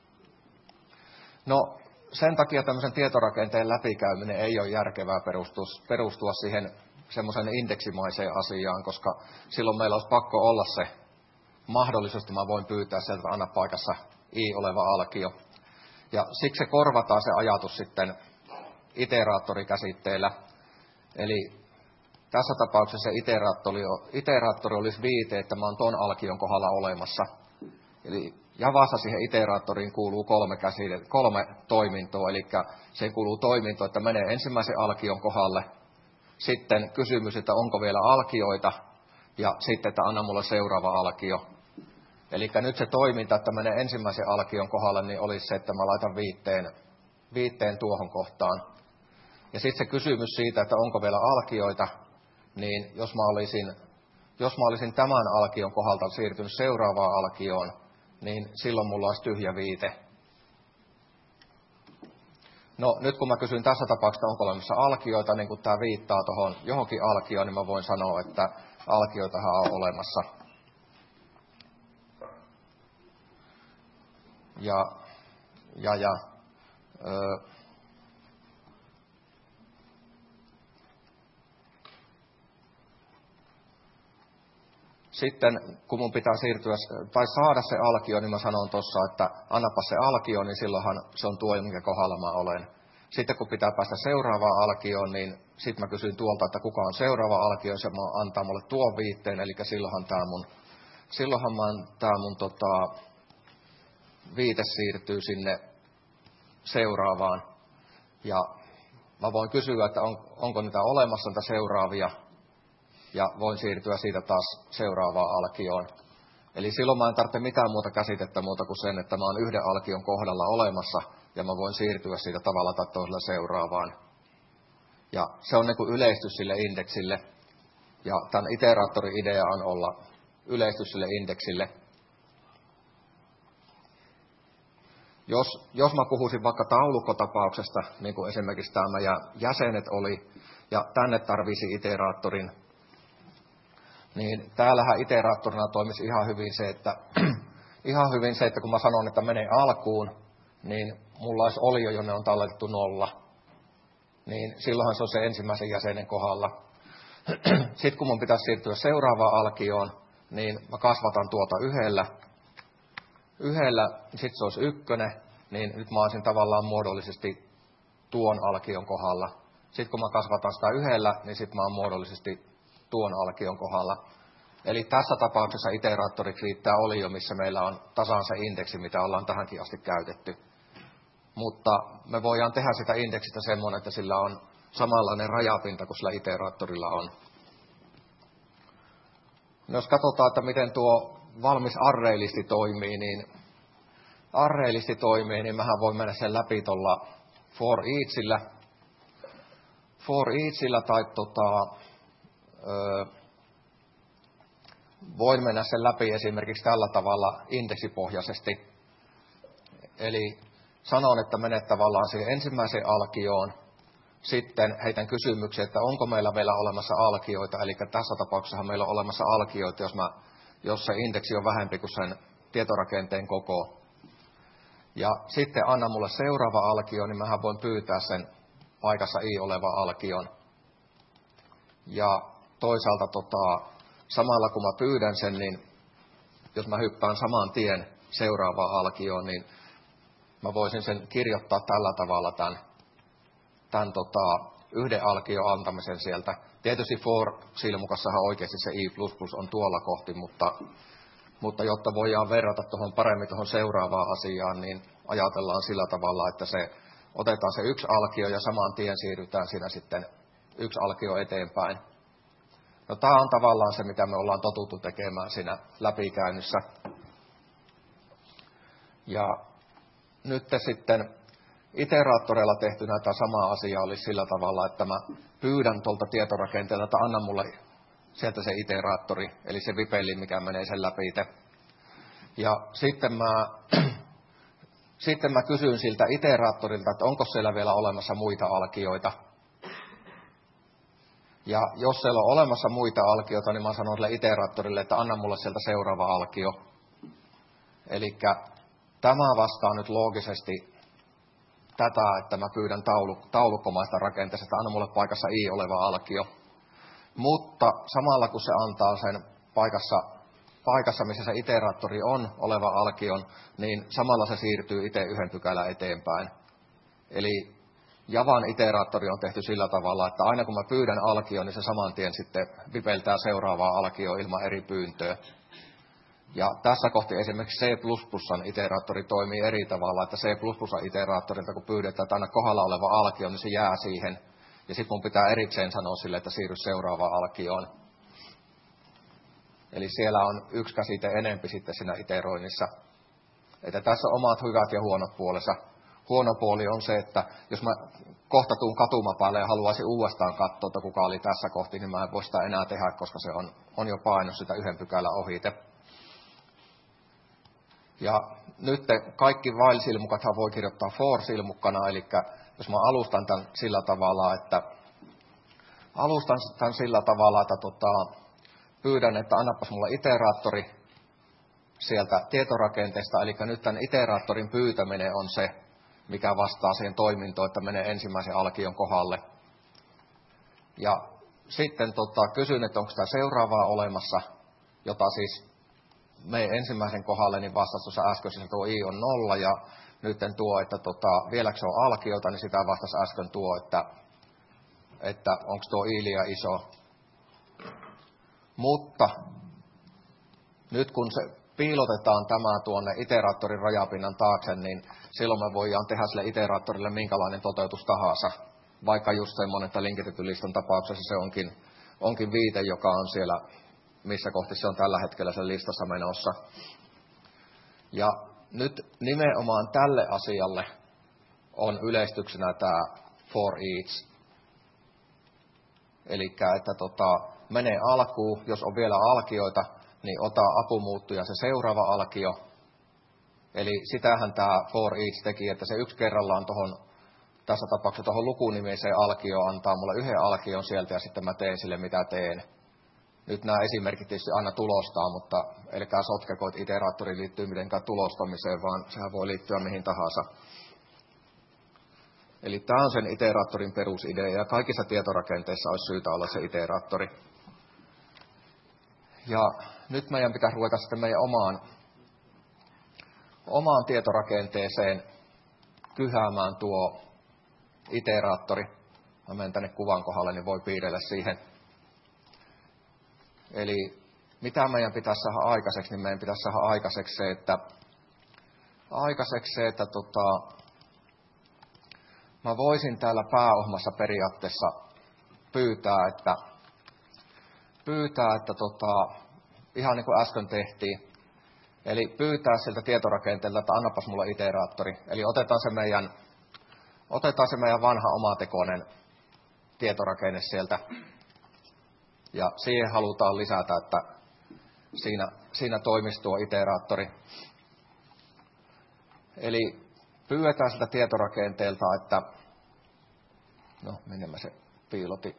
No, sen takia tämmöisen tietorakenteen läpikäyminen ei ole järkevää perustua siihen semmoisen indeksimaiseen asiaan, koska silloin meillä olisi pakko olla se mahdollisuus, että mä voin pyytää sieltä aina paikassa i oleva alkio. Ja siksi se korvataan se ajatus sitten iteraattorikäsitteellä. Eli tässä tapauksessa se iteraattori olisi viite, että mä oon ton alkion kohdalla olemassa. Eli Javassa siihen iteraattoriin kuuluu 3 toimintoa, eli siihen kuuluu toiminto, että menee ensimmäisen alkion kohdalle, sitten kysymys, että onko vielä alkioita, ja sitten, että anna mulle seuraava alkio. Eli nyt se toiminta, että menee ensimmäisen alkion kohdalle, niin olisi se, että mä laitan viitteen tuohon kohtaan. Ja sitten se kysymys siitä, että onko vielä alkioita, niin jos mä olisin tämän alkion kohdalta siirtynyt seuraavaan alkioon, niin silloin mulla olisi tyhjä viite. No nyt kun mä kysyn tässä tapauksessa, onko olemassa alkioita, niin kun tämä viittaa tuohon johonkin alkioon, niin mä voin sanoa, että alkioitahan on olemassa. sitten kun mun pitää siirtyä tai saada se alkio, niin mä sanon tuossa, että annapa se alkio, niin silloinhan se on tuo, minkä kohdalla mä olen. Sitten kun pitää päästä seuraavaan alkioon, niin sitten mä kysyn tuolta, että kuka on seuraava alkio, se antaa mulle tuon viitteen, eli silloinhan tämä mun viite siirtyy sinne seuraavaan. Ja mä voin kysyä, että onko niitä olemassa niitä seuraavia, ja voin siirtyä siitä taas seuraavaan alkioon. Eli silloin mä en tarvitse mitään muuta käsitettä muuta kuin sen, että mä oon yhden alkion kohdalla olemassa, ja mä voin siirtyä siitä tavalla tai toisella seuraavaan. Ja se on niin kuin yleistys sille indeksille, ja tämän iteraattorin idea on olla yleistys sille indeksille. Jos mä puhuisin vaikka taulukkotapauksesta, niin kuin esimerkiksi tämä meidän jäsenet oli, ja tänne tarvisi iteraattorin, niin täällähän iteraattorina toimisi ihan hyvin se, että kun mä sanon, että menee alkuun, niin mulla olisi olio, jonne on talletettu 0. Niin silloinhan se on se ensimmäisen jäsenen kohdalla. Sitten kun mun pitäisi siirtyä seuraavaan alkioon, niin mä kasvatan tuota yhdellä, sitten se olisi 1, niin nyt mä olisin tavallaan muodollisesti tuon alkion kohdalla. Sitten kun mä kasvatan sitä 1, niin sitten mä oon muodollisesti tuon alkion kohdalla. Eli tässä tapauksessa iteraattoriksi riittää olio, missä meillä on tasan se indeksi, mitä ollaan tähänkin asti käytetty. Mutta me voidaan tehdä sitä indeksistä semmoinen, että sillä on samanlainen rajapinta kuin sillä iteraattorilla on. No jos katsotaan, että miten tuo valmis array-listi toimii, niin mähän voin mennä sen läpi tuolla for eachillä tai voin mennä sen läpi esimerkiksi tällä tavalla indeksipohjaisesti. Eli sanon, että menet tavallaan siihen ensimmäiseen alkioon, sitten heitän kysymyksiä, että onko meillä vielä olemassa alkioita, eli tässä tapauksessa meillä on olemassa alkioita, jos se indeksi on vähempi kuin sen tietorakenteen koko. Ja sitten anna mulle seuraava alkio, niin mähän voin pyytää sen paikassa i oleva alkion. Ja toisaalta samalla kun mä pyydän sen, niin jos mä hyppään saman tien seuraavaan alkioon, niin mä voisin sen kirjoittaa tällä tavalla tämän yhden alkion antamisen sieltä. Tietysti for-silmukassahan oikeasti se i++ on tuolla kohti, mutta jotta voidaan verrata paremmin tuohon seuraavaan asiaan, niin ajatellaan sillä tavalla, että otetaan se 1 alkio ja saman tien siirrytään siinä sitten 1 alkio eteenpäin. No tämä on tavallaan se, mitä me ollaan totuttu tekemään siinä läpikäynnissä. Ja nyt sitten iteraattoreilla tehtynä tämä sama asia olisi sillä tavalla, että mä pyydän tuolta tietorakenteelta, että anna mulle sieltä se iteraattori, eli se vipeli, mikä menee sen läpi. Ja sitten mä kysyn siltä iteraattorilta, että onko siellä vielä olemassa muita alkioita. Ja jos siellä on olemassa muita alkioita, niin mä sanon sille iteraattorille, että anna mulle sieltä seuraava alkio. Eli tämä vastaa nyt loogisesti tätä, että mä pyydän taulukkomaista rakenteesta, että anna mulle paikassa i oleva alkio. Mutta samalla kun se antaa sen paikassa, missä se iteraattori on, oleva alkion, niin samalla se siirtyy itse 1 pykälän eteenpäin. Eli Javan iteraattori on tehty sillä tavalla, että aina kun mä pyydän alkion, niin se saman tien sitten vipeltää seuraavaa alkioa ilman eri pyyntöä. Ja tässä kohti esimerkiksi C++ iteraattori toimii eri tavalla, että C++ iteraattorilta kun pyydetään, että aina kohdalla oleva alkio, niin se jää siihen. Ja sitten mun pitää erikseen sanoa sille, että siirry seuraavaan alkioon. Eli siellä on 1 käsite enempi sitten siinä iteroinnissa. Että tässä on omat hyvät ja huonot puolensa. Huono puoli on se, että jos mä kohta tuun katumapäälle ja haluaisin uudestaan katsoa, että kuka oli tässä kohti, niin mä en voi sitä enää tehdä, koska se on jo painut sitä 1 pykälän ohite. Ja nyt kaikki while-silmukathan voi kirjoittaa for-silmukkana, eli jos mä alustan tämän sillä tavalla, että pyydän, että annapas mulle iteraattori sieltä tietorakenteesta, eli nyt tämän iteraattorin pyytäminen on se, mikä vastaa siihen toimintoon, että menee ensimmäisen alkion kohdalle. Ja sitten kysyn, että onko sitä seuraavaa olemassa, jota siis me ensimmäisen kohdalla niin vastasi tuossa äskeisessä tuo I on 0 ja nyt tuo, että vieläkö se on alkiota, niin sitä vastasi äsken tuo, että onko tuo I liian iso. Mutta nyt kun se piilotetaan tämä tuonne iteraattorin rajapinnan taakse, niin silloin me voidaan tehdä sille iteraattorille minkälainen toteutus tahansa. Vaikka just semmoinen, että linkitetyn listan tapauksessa se onkin viite, joka on siellä, missä kohti se on tällä hetkellä sen listassa menossa. Ja nyt nimenomaan tälle asialle on yleistyksenä tämä for each. Eli että menee alkuun, jos on vielä alkioita, niin ota apumuuttuja se seuraava alkio. Eli sitähän tämä for each teki, että se yksi kerrallaan tässä tapauksessa tuohon lukunimeiseen alkioon antaa mulle yhden alkion sieltä ja sitten mä teen sille mitä teen. Nyt nämä esimerkit tietysti aina tulostaa, mutta älkää sotkeko, että iteraattori liittyy mitenkään tulostamiseen, vaan sehän voi liittyä mihin tahansa. Eli tämä on sen iteraattorin perusidea ja kaikissa tietorakenteissa olisi syytä olla se iteraattori. Ja nyt meidän pitäisi ruveta sitten meidän omaan tietorakenteeseen kyhäämään tuo iteraattori. Mä menen tänne kuvan kohdalle, niin voi piirrellä siihen. Eli mitä meidän pitäisi saada aikaiseksi, niin meidän pitäisi saada aikaiseksi se, että mä voisin täällä pääohmassa periaatteessa pyytää, että ihan niin kuin äsken tehtiin, eli pyytää siltä tietorakenteelta, että annapas mulle iteraattori. Eli otetaan se meidän vanha omatekoinen tietorakenne sieltä. Ja siihen halutaan lisätä, että siinä toimisi tuo iteraattori. Eli pyydetään sitä tietorakenteelta, että minne mä se piilotin.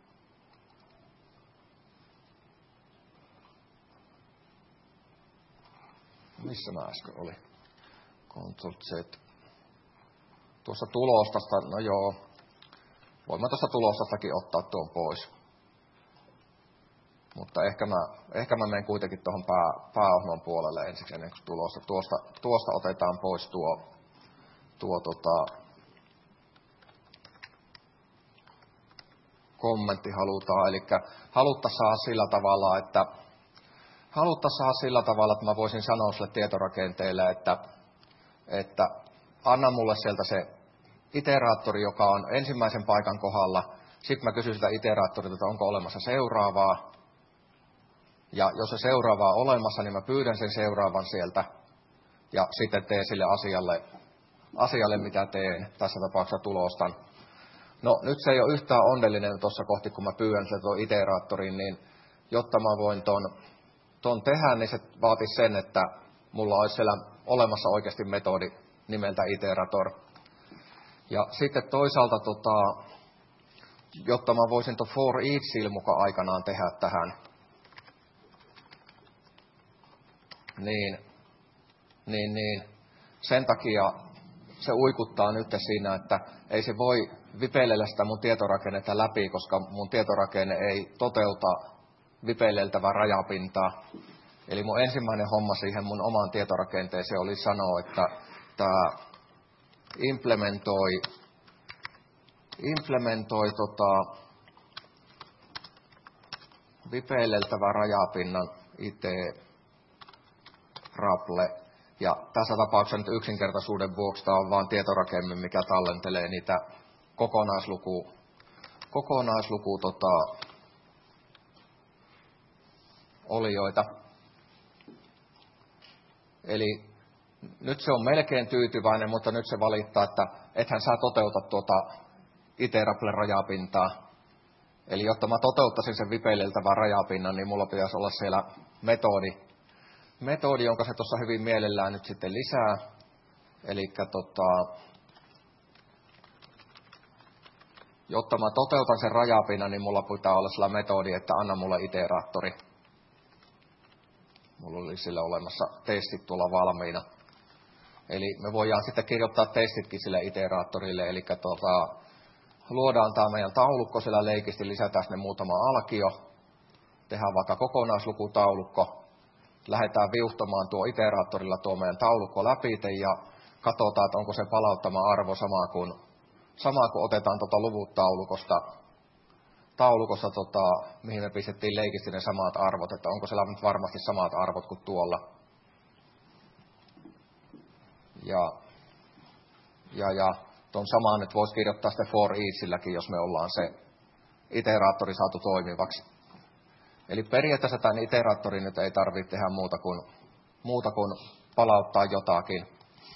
Missä mä äsken oli? Ctrl-Z. Tuossa tulostasta, no joo. Voin mä tuosta tulostastakin ottaa tuon pois. Mutta ehkä mä menen kuitenkin tuohon pääohjelman puolelle ensiksi ennen kuin tulosta. Tuosta otetaan pois tuo kommentti halutaan. Eli haluttaisiin saada sillä tavalla, että mä voisin sanoa sille tietorakenteelle, että anna mulle sieltä se iteraattori, joka on ensimmäisen paikan kohdalla. Sitten mä kysyn sitä iteraattorilta, että onko olemassa seuraavaa. Ja jos se seuraava on olemassa, niin mä pyydän sen seuraavan sieltä. Ja sitten teen sille asialle mitä teen. Tässä tapauksessa tulostan. No nyt se ei ole yhtään onnellinen tuossa kohti, kun mä pyydän sitä tuon iteraattorin, niin jotta mä voin ton tehdä, niin se vaatisi sen, että mulla olisi siellä olemassa oikeasti metodi nimeltä iterator. Ja sitten toisaalta, jotta mä voisin tuon for each muka aikanaan tehdä tähän, niin sen takia se uikuttaa nyt siinä, että ei se voi vipeilellä sitä mun tietorakennetta läpi, koska mun tietorakenne ei toteuta vipeileltävää rajapintaa. Eli mun ensimmäinen homma siihen mun omaan tietorakenteeseen oli sanoa, että tämä implementoi vipeileltävän rajapinnan iterable. Ja tässä tapauksessa nyt yksinkertaisuuden vuoksi tämä on vain tietorakenne, mikä tallentelee niitä kokonaisluku olioita. Eli nyt se on melkein tyytyväinen, mutta nyt se valittaa, että ethän sä toteuta tuota iterable-rajapintaa. Eli jotta mä toteuttaisin sen vipeileltävän rajapinnan, niin mulla pitäisi olla siellä metodi, jonka se tuossa hyvin mielellään nyt sitten lisää. Eli jotta mä toteutan sen rajapinnan, niin mulla pitää olla sillä metodi, että anna mulle iteraattori. Mulla oli sillä olemassa testit tuolla valmiina. Eli me voidaan sitten kirjoittaa testitkin sille iteraattorille, eli luodaan tämä meidän taulukko siellä leikisti, lisätään sinne muutama alkio. tehdään vaikka kokonaislukutaulukko, lähdetään viuhtamaan tuo iteraattorilla tuo meidän taulukko läpi ja katsotaan, että onko se palauttama arvo sama kuin otetaan luvut taulukosta, mihin me pistettiin leikisti ne samat arvot, että onko siellä nyt varmasti samat arvot kuin tuolla. Ja tuon samaan nyt voisi kirjoittaa sitten for eachilläkin, jos me ollaan se iteraattori saatu toimivaksi. Eli periaatteessa tämän iteraattorin nyt ei tarvitse tehdä muuta kuin palauttaa jotakin.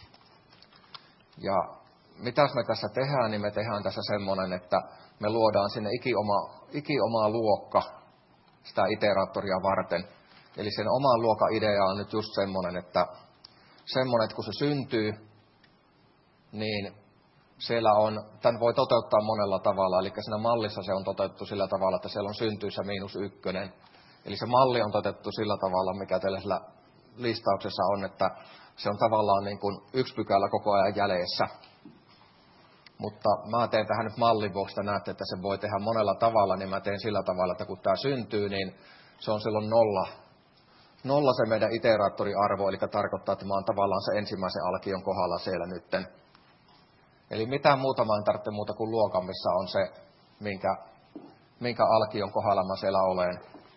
Ja mitäs me tässä tehdään, niin me tehdään tässä semmoinen, että me luodaan sinne ikioma luokka sitä iteraattoria varten. Eli sen oman luokan idea on nyt just semmoinen, että kun se syntyy, niin siellä tämän voi toteuttaa monella tavalla. Eli siinä mallissa se on toteutettu sillä tavalla, että siellä on syntyessä -1. Eli se malli on toteutettu sillä tavalla, mikä teillä sillä listauksessa on, että se on tavallaan niin kuin 1 pykälä koko ajan jäljessä. Mutta mä teen tähän nyt mallin vuoksi, että näette, että se voi tehdä monella tavalla, niin mä teen sillä tavalla, että kun tämä syntyy, niin se on silloin nolla se meidän iteraattoriarvo, eli tarkoittaa, että mä oon tavallaan se ensimmäisen alkion kohdalla siellä nytten. Eli mitään muuta mä en tarvitse muuta kuin luokan, missä on se, minkä alkion kohdalla mä siellä olen.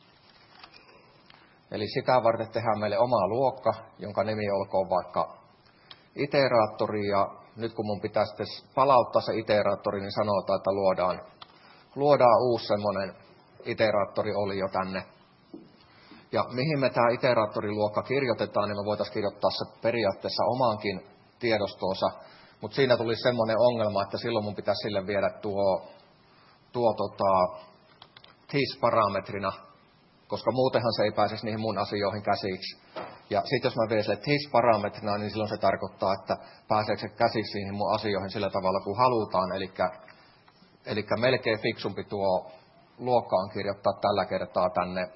Eli sitä varten tehdään meille oma luokka, jonka nimi olkoon vaikka iteraattori, ja nyt kun mun pitää sitten palauttaa se iteraattori, niin sanotaan, että luodaan uusi semmoinen iteraattoriolio tänne. Ja mihin me tämä iteraattoriluokka kirjoitetaan, niin me voitaisiin kirjoittaa se periaatteessa omaankin tiedostoonsa, mutta siinä tuli semmoinen ongelma, että silloin mun pitäisi sille viedä tuo his-parametrina, koska muutenhan se ei pääsisi niihin mun asioihin käsiksi. Ja sitten jos mä vien sille his-parametrina, niin silloin se tarkoittaa, että pääseekö se käsiksi niihin mun asioihin sillä tavalla kuin halutaan. Eli melkein fiksumpi tuo luokka on kirjoittaa tällä kertaa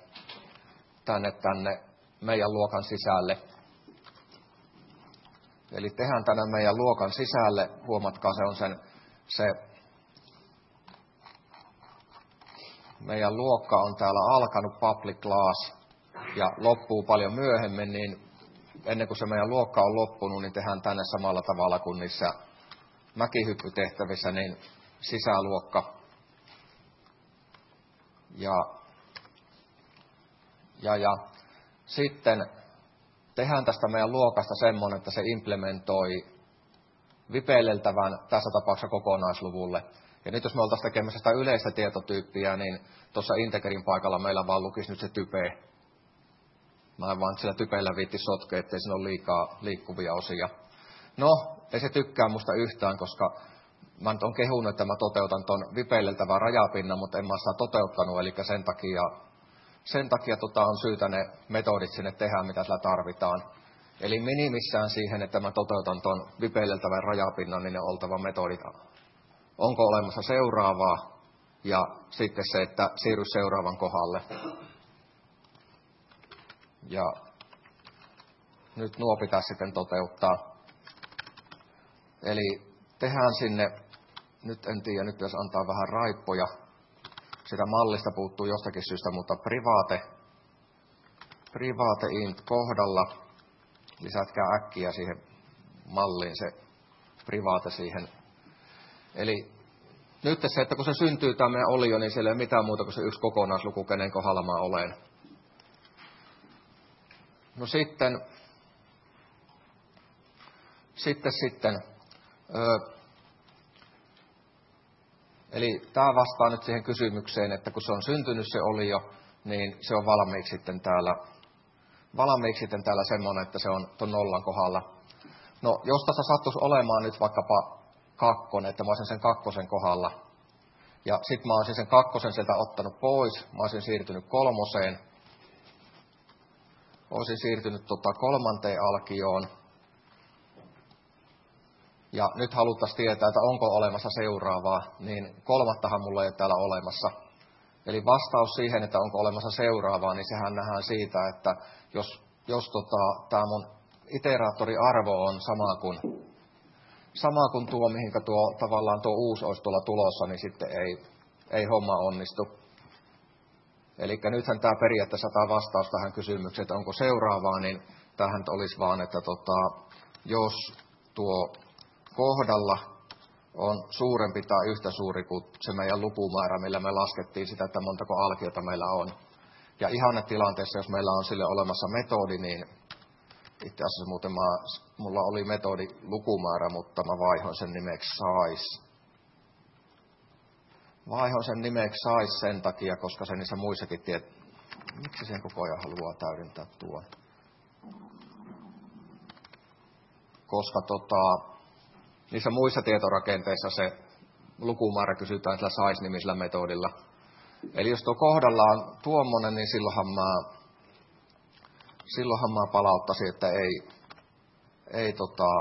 tänne meidän luokan sisälle. Eli tehdään tänne meidän luokan sisälle, huomatkaa se on se meidän luokka on täällä alkanut public class ja loppuu paljon myöhemmin, niin ennen kuin se meidän luokka on loppunut, niin tehdään tänne samalla tavalla kuin niissä mäkihyppytehtävissä, niin sisäluokka. Ja sitten tehdään tästä meidän luokasta semmoinen, että se implementoi vipeileltävän tässä tapauksessa kokonaisluvulle. Ja nyt jos me oltaisiin tekemässä sitä yleistä tietotyyppiä, niin tuossa Integrin paikalla meillä vaan lukisi nyt se type. Mä en vaan sillä typeillä viitti sotkea, ettei siinä ole liikaa liikkuvia osia. No, ei se tykkää musta yhtään, koska mä nyt on kehunut, että mä toteutan ton vipeileltävän rajapinnan, mutta en mä sitä toteuttanut, eli sen takia on syytä ne metodit sinne tehdä, mitä sillä tarvitaan. Eli minimissään siihen, että mä toteutan ton vipeileltävän rajapinnan, niin ne oltava metodit. Onko olemassa seuraavaa ja sitten se, että siirry seuraavan kohdalle. Ja nyt nuo pitäisi sitten toteuttaa. Eli tehdään sinne, nyt en tiedä, nyt pitäisi antaa vähän raippoja. Sitä mallista puuttuu jostakin syystä, mutta private int kohdalla. Lisätkää äkkiä siihen malliin se private siihen. Eli nyt se, että kun se syntyy tämä meidän olio, niin siellä ei ole mitään muuta kuin se yksi kokonaisluku, kenen kohdalla mä olen. No sitten. Eli tämä vastaa nyt siihen kysymykseen, että kun se on syntynyt se olio, niin se on valmiiksi sitten täällä semmoinen, että se on tuon nollan kohdalla. No, jos tässä sattuisi olemaan nyt vaikkapa 2, että mä olisin sen 2 kohdalla, ja sitten mä olisin sen 2 sieltä ottanut pois, mä olisin siirtynyt 3, olisin siirtynyt 3. alkioon, ja nyt haluttaisiin tietää, että onko olemassa seuraavaa, niin 3 mulla ei ole täällä olemassa. Eli vastaus siihen, että onko olemassa seuraavaa, niin sehän nähdään siitä, että jos tämä mun iteraattoriarvo on sama kuin tuo, mihinkä tavallaan tuo uusi olisi tuolla tulossa, niin sitten ei homma onnistu. Eli nythän tämä periaatteessa tämä vastaus tähän kysymykseen, että onko seuraavaa, niin tämähän olisi vaan, että jos tuo kohdalla on suurempi tai yhtä suuri kuin se meidän lukumäärä, millä me laskettiin sitä, että montako alkiota meillä on. Ja ihannetilanteessa, jos meillä on sille olemassa metodi, niin itse asiassa muuten mulla oli metodi lukumäärä, mutta mä vaihoin sen nimeksi size. Vaihoin sen nimeksi size sen takia, koska se niissä muissakin miksi sen koko ajan haluaa täydentää tuon? Koska niissä muissa tietorakenteissa se lukumäärä kysytään sillä size-nimisellä metodilla. Eli jos tuo kohdalla on tuommoinen, niin silloinhan mä palauttaisin, että ei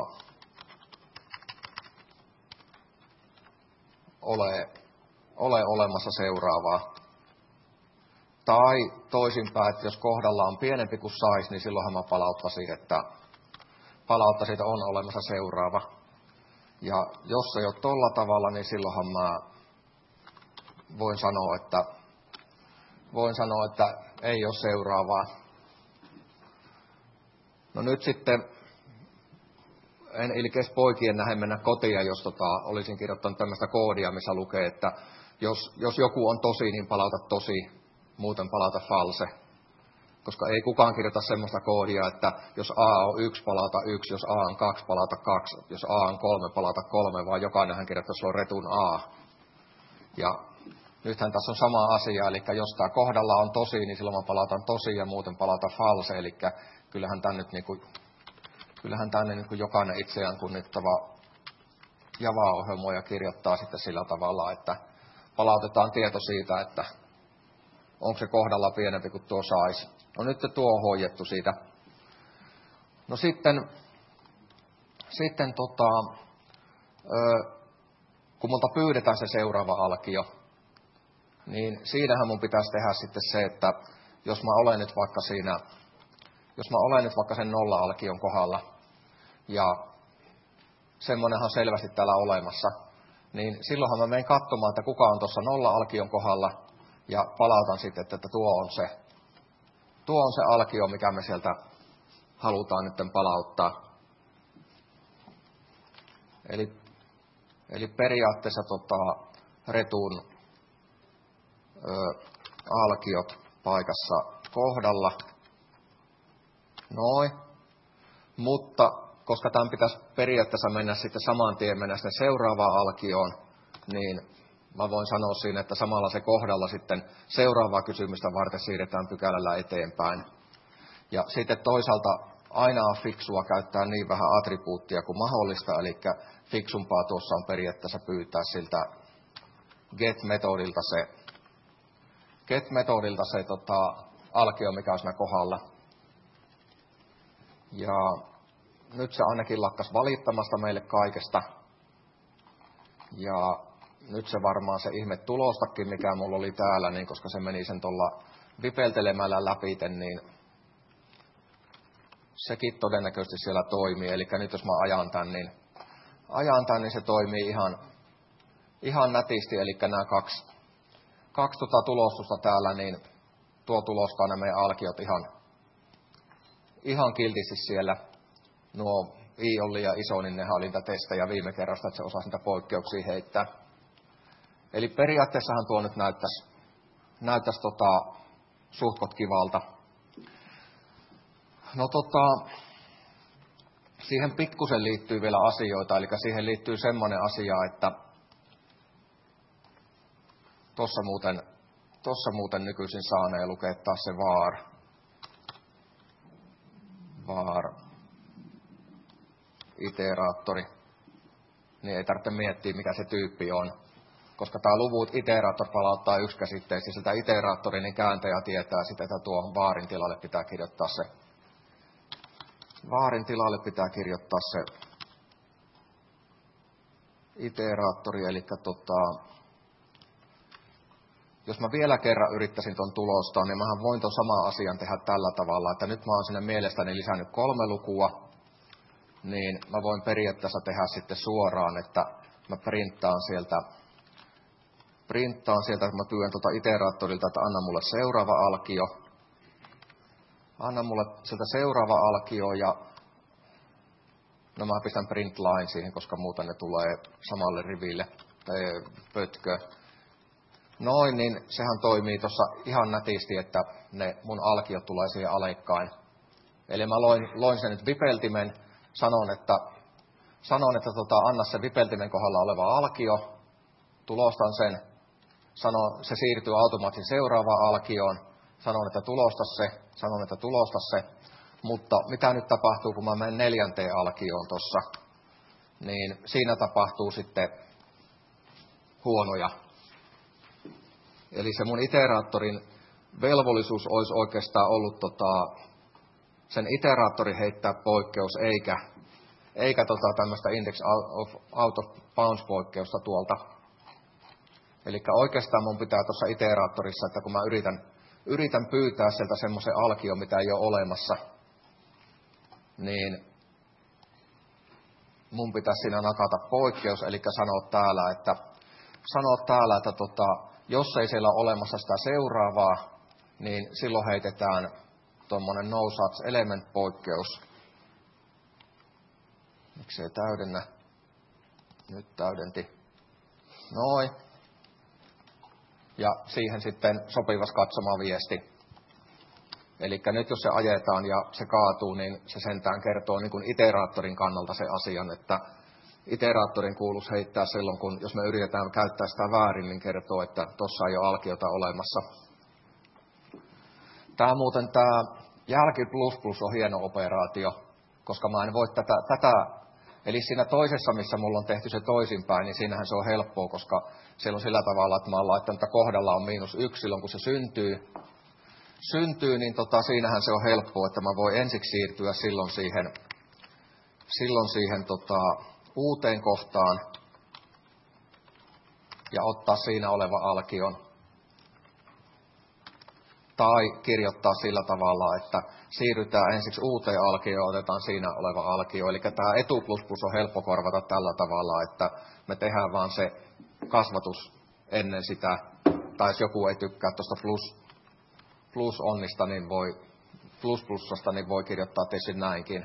ole olemassa seuraavaa. Tai toisinpäin, että jos kohdalla on pienempi kuin size, niin silloinhan mä palauttaisin, että on olemassa seuraava. Ja jos ei ole tolla tavalla, niin silloinhan mä voin sanoa, että ei ole seuraavaa. No nyt sitten en ilkeisi poikien nähen mennä kotiin, jos olisin kirjoittanut tämmöistä koodia, missä lukee, että jos joku on tosi, niin palauta tosi, muuten palauta false. Koska ei kukaan kirjoita semmoista koodia, että jos A on 1, palauta 1, jos A on 2, palauta 2, jos A on 3, palauta 3, vaan jokainenhan kirjoittaa, että se on retun A. Ja nythän tässä on sama asia, eli jos tämä kohdalla on tosi, niin silloin mä palautan tosi ja muuten palauta false, eli kyllähän tänne jokainen itseään kunnittava Java-ohjelmoija kirjoittaa sitten sillä tavalla, että palautetaan tieto siitä, että onko se kohdalla pienempi kuin tuo size. No nyt tuo on hoidettu siitä. No sitten kun multa pyydetään se seuraava alkio, niin siinähän mun pitäisi tehdä sitten se, että jos mä olen nyt vaikka sen nolla-alkion kohdalla, ja semmoinenhan on selvästi täällä olemassa, niin silloinhan mä menen katsomaan, että kuka on tuossa nolla-alkion kohdalla, ja palautan sitten, että tuo on se alkio, mikä me sieltä halutaan nyt palauttaa. Eli periaatteessa retun alkiot paikassa kohdalla. Noin. Mutta koska tämän pitäisi periaatteessa mennä sitten saman tien mennä sinne seuraavaan alkioon, niin mä voin sanoa siinä, että samalla se kohdalla sitten seuraavaa kysymystä varten siirretään pykälällä eteenpäin. Ja sitten toisaalta aina on fiksua käyttää niin vähän attribuuttia kuin mahdollista, eli fiksumpaa tuossa on periaatteessa pyytää siltä get-metodilta se alkio, mikä on siinä kohdalla. Ja nyt se ainakin lakkas valittamasta meille kaikesta. Ja nyt se varmaan se ihme tulostakin, mikä mulla oli täällä, niin koska se meni sen tuolla vipeltelemällä läpi, niin sekin todennäköisesti siellä toimii. Eli nyt jos mä ajan tän, niin se toimii ihan nätisti. Eli nämä kaksi tulostusta täällä, niin tuo tulostaa nämä meidän alkiot ihan kiltisti siellä. Nuo I, Olli ja Iso, niin nehän oli niitä testejä viime kerrasta, että se osasi niitä poikkeuksia heittää. Eli periaatteessahan tuo nyt näyttäisi suhtkot kivalta. No siihen pikkusen liittyy vielä asioita, eli siihen liittyy semmoinen asia, että tossa muuten nykyisin saanee lukea taas se var iteraattori, niin ei tarvitse miettiä, mikä se tyyppi on. Koska tämä luvut iteraattor palauttaa yksikäsitteisesti siltä iteraattori, niin kääntäjä tietää sitä, että tuohon vaarin tilalle pitää kirjoittaa se iteraattori, eli jos mä vielä kerran yrittäisin tuon tulostaa, niin mähän voin tuon saman asian tehdä tällä tavalla, että nyt mä oon sinne mielestäni lisännyt 3 lukua, niin mä voin periaatteessa tehdä sitten suoraan, että mä printtaan sieltä printtaan sieltä, että mä pyydän iteraattorilta, että anna mulle seuraava alkio. Anna mulle sieltä seuraava alkio ja no mä pistän print line siihen, koska muuten ne tulee samalle riville tai pötkö. Noin, niin sehän toimii tuossa ihan nätisti, että ne mun alkiot tulee siihen aleikkain. Eli mä loin sen nyt vipeltimen, sanon, että anna se vipeltimen kohdalla oleva alkio, tulostan sen, se siirtyy automaattisesti seuraavaan alkioon, sanon, että tulosta se, mutta mitä nyt tapahtuu, kun mä menen 4. alkioon tossa, niin siinä tapahtuu sitten huonoja. Eli se mun iteraattorin velvollisuus olisi oikeastaan ollut sen iteraattori heittää poikkeus, eikä tämmöistä index out of bounds poikkeusta tuolta. Eli oikeastaan mun pitää tuossa iteraattorissa, että kun mä yritän pyytää sieltä semmoisen alkion, mitä ei ole olemassa, niin mun pitäisi siinä nakata poikkeus, eli sanoa täällä, että jos ei siellä ole olemassa sitä seuraavaa, niin silloin heitetään tuommoinen no such element poikkeus. Miksi ei täydennä? Nyt täydenti. Noin. Ja siihen sitten sopivas katsoma viesti. Eli nyt jos se ajetaan ja se kaatuu, niin se sentään kertoo niin kuin iteraattorin kannalta se asian, että iteraattorin kuuluisi heittää silloin, kun jos me yritetään käyttää sitä väärin, niin kertoo, että tuossa ei ole alkiota olemassa. Tämä jälki plus on hieno operaatio, koska mä en voi tätä, eli siinä toisessa, missä mulla on tehty se toisinpäin, niin siinähän se on helppoa, koska siellä on sillä tavalla, että mä oon laittanut, että kohdalla on -1 silloin, kun se syntyy, niin siinähän se on helppoa, että mä voin ensiksi siirtyä silloin siihen uuteen kohtaan ja ottaa siinä oleva alkion. Tai kirjoittaa sillä tavalla, että siirrytään ensiksi uuteen alkioon ja otetaan siinä oleva alkio. Eli tämä etu plus on helppo korvata tällä tavalla, että me tehdään vaan se kasvatus ennen sitä. Tai jos joku ei tykkää tuosta plus onnista, niin plussasta, niin voi kirjoittaa tietysti näinkin.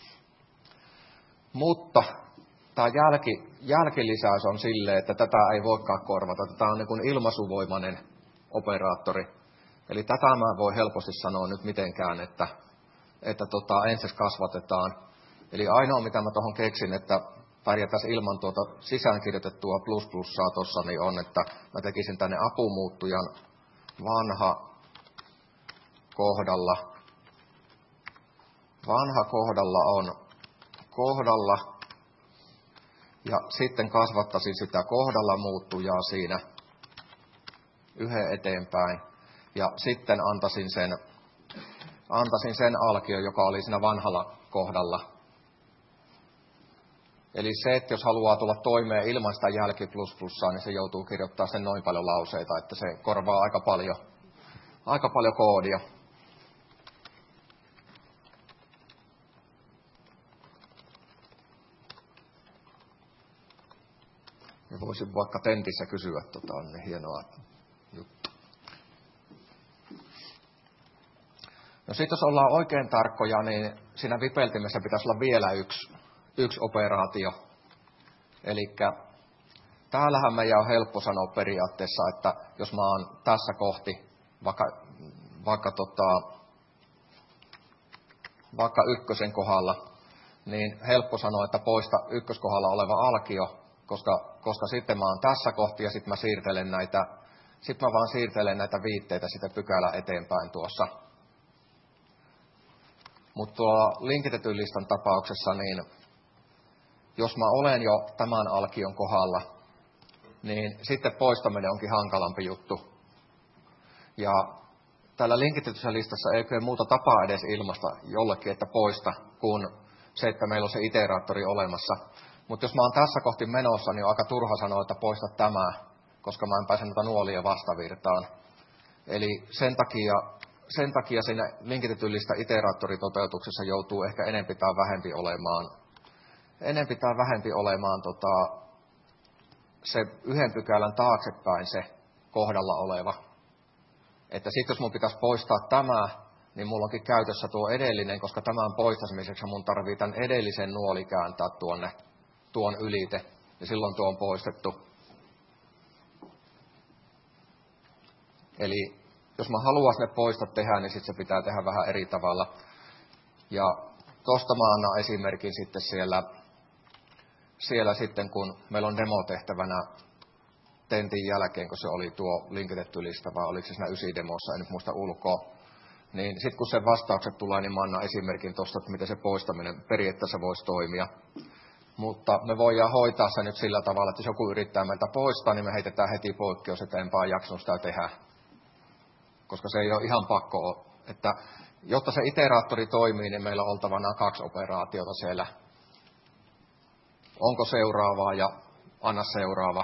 Mutta tämä jälkilisäys on silleen, että tätä ei voikaan korvata. Tämä on niin kuin ilmaisuvoimainen operaattori. Eli tätä mä voi helposti sanoa nyt mitenkään, että ensin kasvatetaan. Eli ainoa mitä mä tuohon keksin, että pärjätäisiin ilman sisäänkirjoitettua plusplussaa tuossa, niin on, että mä tekisin tänne apumuuttujan vanha kohdalla on kohdalla. Ja sitten kasvattaisin sitä kohdalla muuttujaa siinä yhden eteenpäin. Ja sitten antaisin sen alkion, joka oli siinä vanhalla kohdalla. Eli se, että jos haluaa tulla toimeen ilman sitä jälki plusplussaa, niin se joutuu kirjoittamaan sen noin paljon lauseita, että se korvaa aika paljon koodia. Ja voisin vaikka tentissä kysyä, on niin hienoa juttu. No sitten jos ollaan oikein tarkkoja, niin siinä vipeltimessä pitäisi olla vielä yksi operaatio. Eli täällähän meidän on helppo sanoa periaatteessa, että jos mä oon tässä kohti, vaikka ykkösen kohdalla, niin helppo sanoa, että poista ykköskohdalla oleva alkio, koska sitten mä oon tässä kohti ja sitten mä vaan siirtelen näitä viitteitä sitten pykälä eteenpäin tuossa. Mutta tuolla linkitetyn listan tapauksessa, niin jos mä olen jo tämän alkion kohdalla, niin sitten poistaminen onkin hankalampi juttu. Ja täällä linkitetyssä listassa ei ole muuta tapaa edes ilmaista jollekin, että poista, kuin se, että meillä on se iteraattori olemassa. Mutta jos mä oon tässä kohti menossa, niin on aika turha sanoa, että poista tämä, koska mä en pääse noita nuolia vastavirtaan. Eli sen takia siinä linkitetyn listan iteraattoritoteutuksessa joutuu ehkä enempi tai vähempi olemaan se yhden pykälän taaksepäin se kohdalla oleva. Että sitten jos mun pitäisi poistaa tämä, niin mulla onkin käytössä tuo edellinen, koska tämän poistamiseksi mun tarvii tämän edellisen nuoli kääntää tuon ylite. Ja silloin tuo on poistettu. Eli jos mä haluaisin ne poistot tehdä, niin sitten se pitää tehdä vähän eri tavalla. Ja tosta mä annan esimerkin sitten siellä sitten, kun meillä on demotehtävänä tentin jälkeen, kun se oli tuo linkitetty lista, vai oliko se siinä 9-demossa, en nyt muista ulkoa. Niin sitten kun se vastaukset tulee, niin mä annan esimerkin tuosta, että miten se poistaminen periaatteessa voisi toimia. Mutta me voidaan hoitaa se nyt sillä tavalla, että jos joku yrittää meiltä poistaa, niin me heitetään heti poikkeus, että enpä jaksanut sitä tehdä. Koska se ei ole ihan pakko, että jotta se iteraattori toimii, niin meillä on oltava nämä 2 operaatiota siellä. Onko seuraavaa ja anna seuraava.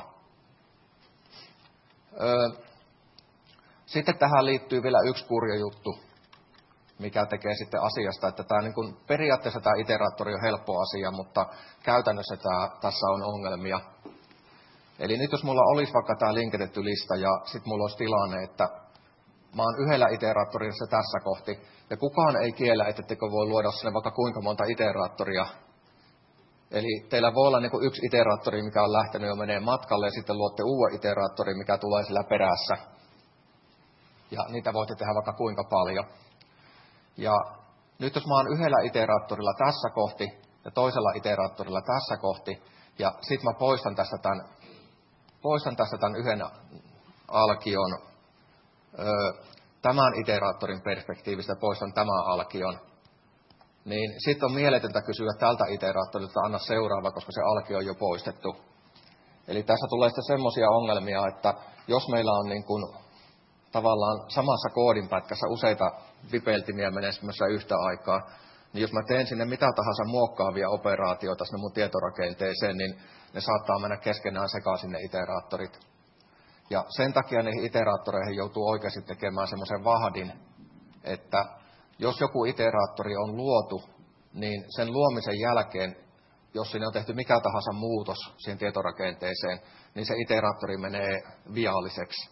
Sitten tähän liittyy vielä yksi kurja juttu, mikä tekee sitten asiasta, että tämä niin kuin, periaatteessa tämä iteraattori on helppo asia, mutta käytännössä tässä on ongelmia. Eli nyt jos mulla olisi vaikka tämä linkitetty lista ja sitten mulla olisi tilanne, että mä oon yhdellä iteraattorissa tässä kohti, ja kukaan ei kiellä, ettekö voi luoda sinne vaikka kuinka monta iteraattoria. Eli teillä voi olla niin kuin 1 iteraattori, mikä on lähtenyt jo menee matkalle, ja sitten luotte uuden iteraattorin, mikä tulee sillä perässä. Ja niitä voitte tehdä vaikka kuinka paljon. Ja nyt jos mä oon yhdellä iteraattorilla tässä kohti, ja toisella iteraattorilla tässä kohti, ja sitten mä poistan tästä tämän yhden alkion, tämän iteraattorin perspektiivistä poistan tämän alkion, niin sitten on mieletöntä kysyä tältä iteraattorilta, anna seuraava, koska se alkio on jo poistettu. Eli tässä tulee sitten semmoisia ongelmia, että jos meillä on niin kuin tavallaan samassa koodinpätkässä useita vipeltimiä menestymässä yhtä aikaa, niin jos mä teen sinne mitä tahansa muokkaavia operaatioita sinne mun tietorakenteeseen, niin ne saattaa mennä keskenään sekaisin ne iteraattorit. Ja sen takia niihin iteraattoreihin joutuu oikeasti tekemään semmoisen vahdin, että jos joku iteraattori on luotu, niin sen luomisen jälkeen, jos siinä on tehty mikä tahansa muutos siihen tietorakenteeseen, niin se iteraattori menee vialliseksi.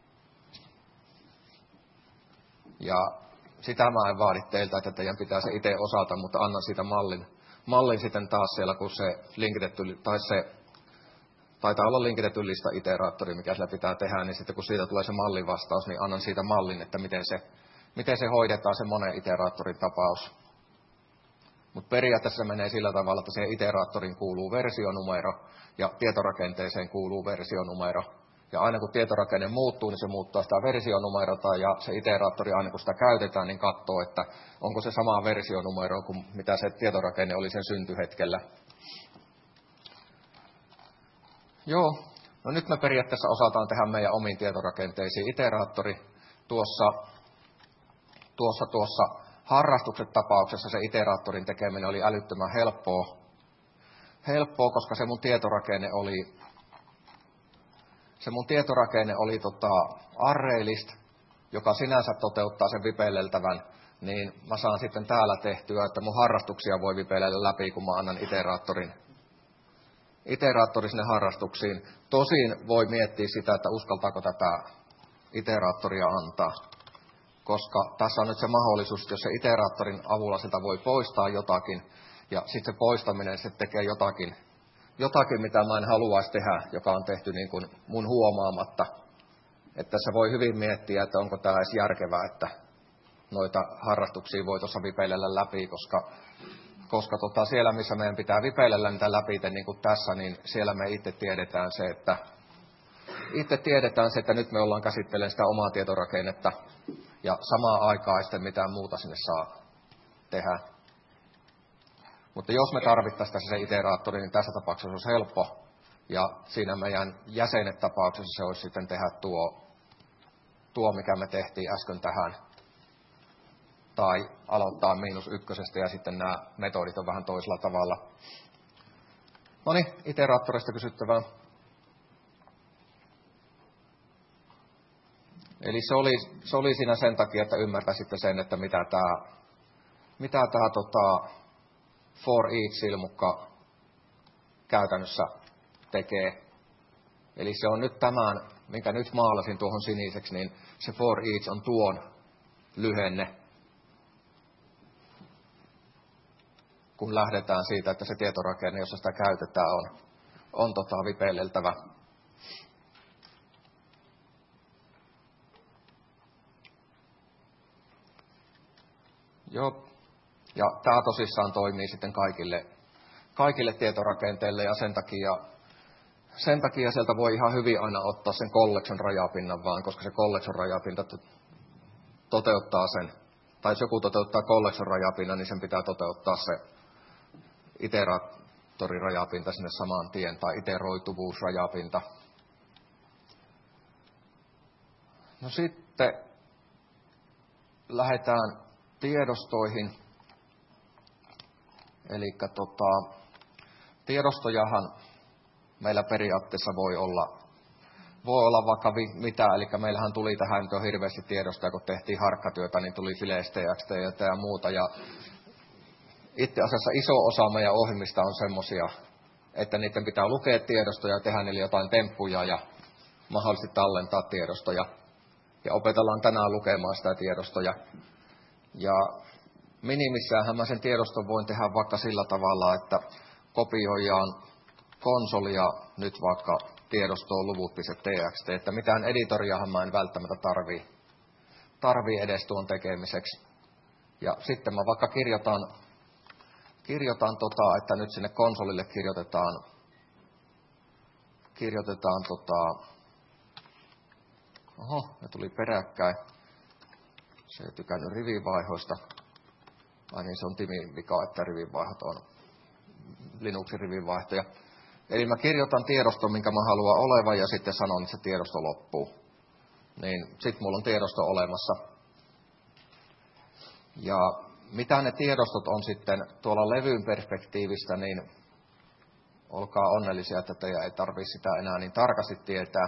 Ja sitä mä en vaadi teiltä, että teidän pitää se itse osata, mutta annan siitä mallin sitten taas siellä, kun se linkitetty, tai se taitaa olla linkitetty lista iteraattori, mikä sillä pitää tehdä, niin sitten kun siitä tulee se mallin vastaus, niin annan siitä mallin, että miten se hoidetaan se monen iteraattorin tapaus. Mutta periaatteessa se menee sillä tavalla, että siihen iteraattorin kuuluu versionumero ja tietorakenteeseen kuuluu versionumero. Ja aina kun tietorakenne muuttuu, niin se muuttaa sitä versionumerota ja se iteraattori aina kun sitä käytetään, niin katsoo, että onko se sama versionumero kuin mitä se tietorakenne oli sen syntyhetkellä. Joo, no nyt me periaatteessa osataan tehdä meidän omiin tietorakenteisiin iteraattori. Tuossa harrastukset tapauksessa se iteraattorin tekeminen oli älyttömän helppoa, koska se mun tietorakenne oli arraylist, joka sinänsä toteuttaa sen vipeleltävän, niin mä saan sitten täällä tehtyä, että mun harrastuksia voi vipelellä läpi, kun mä annan iteraattori sinne harrastuksiin. Tosin voi miettiä sitä, että uskaltaako tätä iteraattoria antaa, koska tässä on nyt se mahdollisuus, että jos se iteraattorin avulla sitä voi poistaa jotakin, ja sitten se poistaminen se tekee jotakin, mitä mä en haluaisi tehdä, joka on tehty niin kuin mun huomaamatta. Että tässä voi hyvin miettiä, että onko tämä edes järkevää, että noita harrastuksia voi tuossa vipeilellä läpi, koska siellä, missä meidän pitää vipeilellä niitä läpi, niin kuin tässä, niin siellä me itse tiedetään se, että nyt me ollaan käsittelemaan sitä omaa tietorakennetta, ja samaan aikaan ei sitten mitään muuta sinne saa tehdä. Mutta jos me tarvittaisiin tässä se iteraattori, niin tässä tapauksessa se olisi helppo. Ja siinä meidän jäsenet tapauksessa se olisi sitten tehdä tuo mikä me tehtiin äsken tähän. Tai aloittaa -1 ja sitten nämä metodit on vähän toisella tavalla. No niin, iteraattorista kysyttävää. Eli se oli siinä sen takia, että ymmärtäisitte sen, että mitä tämä for each -silmukka käytännössä tekee. Eli se on nyt tämän, minkä nyt maalasin tuohon siniseksi, niin se for each on tuon lyhenne. Kun lähdetään siitä, että se tietorakenne, jossa sitä käytetään, on vipelleltävä. Joo. Ja tämä tosissaan toimii sitten kaikille tietorakenteille ja sen takia sieltä voi ihan hyvin aina ottaa sen collection rajapinnan vaan, koska se collection rajapinta toteuttaa sen, tai jos joku toteuttaa collection rajapinnan, niin sen pitää toteuttaa se iteraattorirajapinta sinne saman tien, tai iteroituvuusrajapinta. No sitten lähdetään tiedostoihin. Eli tiedostojahan meillä periaatteessa voi olla vaikka mitä, eli meillähän tuli tähän nyt hirveästi tiedostoja, kun tehtiin harkkatyötä, niin tuli Files, TXT ja muuta, ja itse asiassa iso osa meidän ohjelmista on semmoisia, että niiden pitää lukea tiedostoja ja tehdä niille jotain temppuja ja mahdollisesti tallentaa tiedostoja, ja opetellaan tänään lukemaan sitä tiedostoja, ja minimissäänhän mä sen tiedoston voin tehdä vaikka sillä tavalla, että kopioidaan konsolia nyt vaikka tiedostoon luvut.txt, että mitään editoriahan mä en välttämättä tarvii edes tuon tekemiseksi. Ja sitten mä vaikka kirjoitan että nyt sinne konsolille kirjoitetaan ne tuli peräkkäin. Se ei tykännyt rivivaihoista. Ai niin, se on Timin vika, että rivinvaihot on Linuxin rivinvaihtoja. Eli mä kirjoitan tiedoston, minkä mä haluan olevan, ja sitten sanon, että se tiedosto loppuu. Niin sit mulla on tiedosto olemassa. Ja mitä ne tiedostot on sitten tuolla levyn perspektiivistä, niin olkaa onnellisia, että teidän ei tarvitse sitä enää niin tarkasti tietää.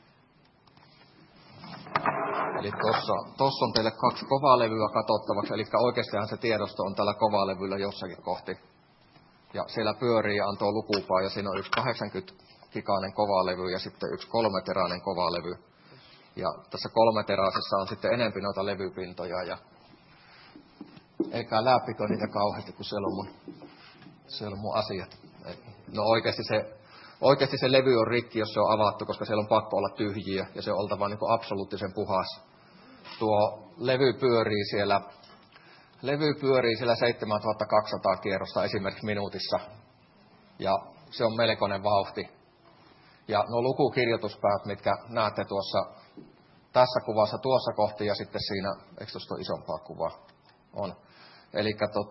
Eli tuossa on teille 2 kovaa levyä katsottavaksi, eli oikeastihan se tiedosto on tällä kovaa levyllä jossakin kohti. Ja siellä pyörii ja antoi lukupaa, ja siinä on yksi 80-gigainen kova levy ja sitten yksi 3-teräinen kova levy. Ja tässä 3-teräisessä on sitten enempi noita levypintoja, ja eikä läpikö niitä kauheasti, kun siellä on mun asiat. No oikeasti se levy on rikki, jos se on avattu, koska siellä on pakko olla tyhjiä, ja se on oltava niin kuin absoluuttisen puhas. Tuo levy pyörii siellä 7200 kierrosta esimerkiksi minuutissa, ja se on melkoinen vauhti. Ja nuo lukukirjoituspäät, mitkä näette tässä kuvassa tuossa kohti, ja sitten siinä, eikö tuosta ole isompaa kuvaa? On. Eli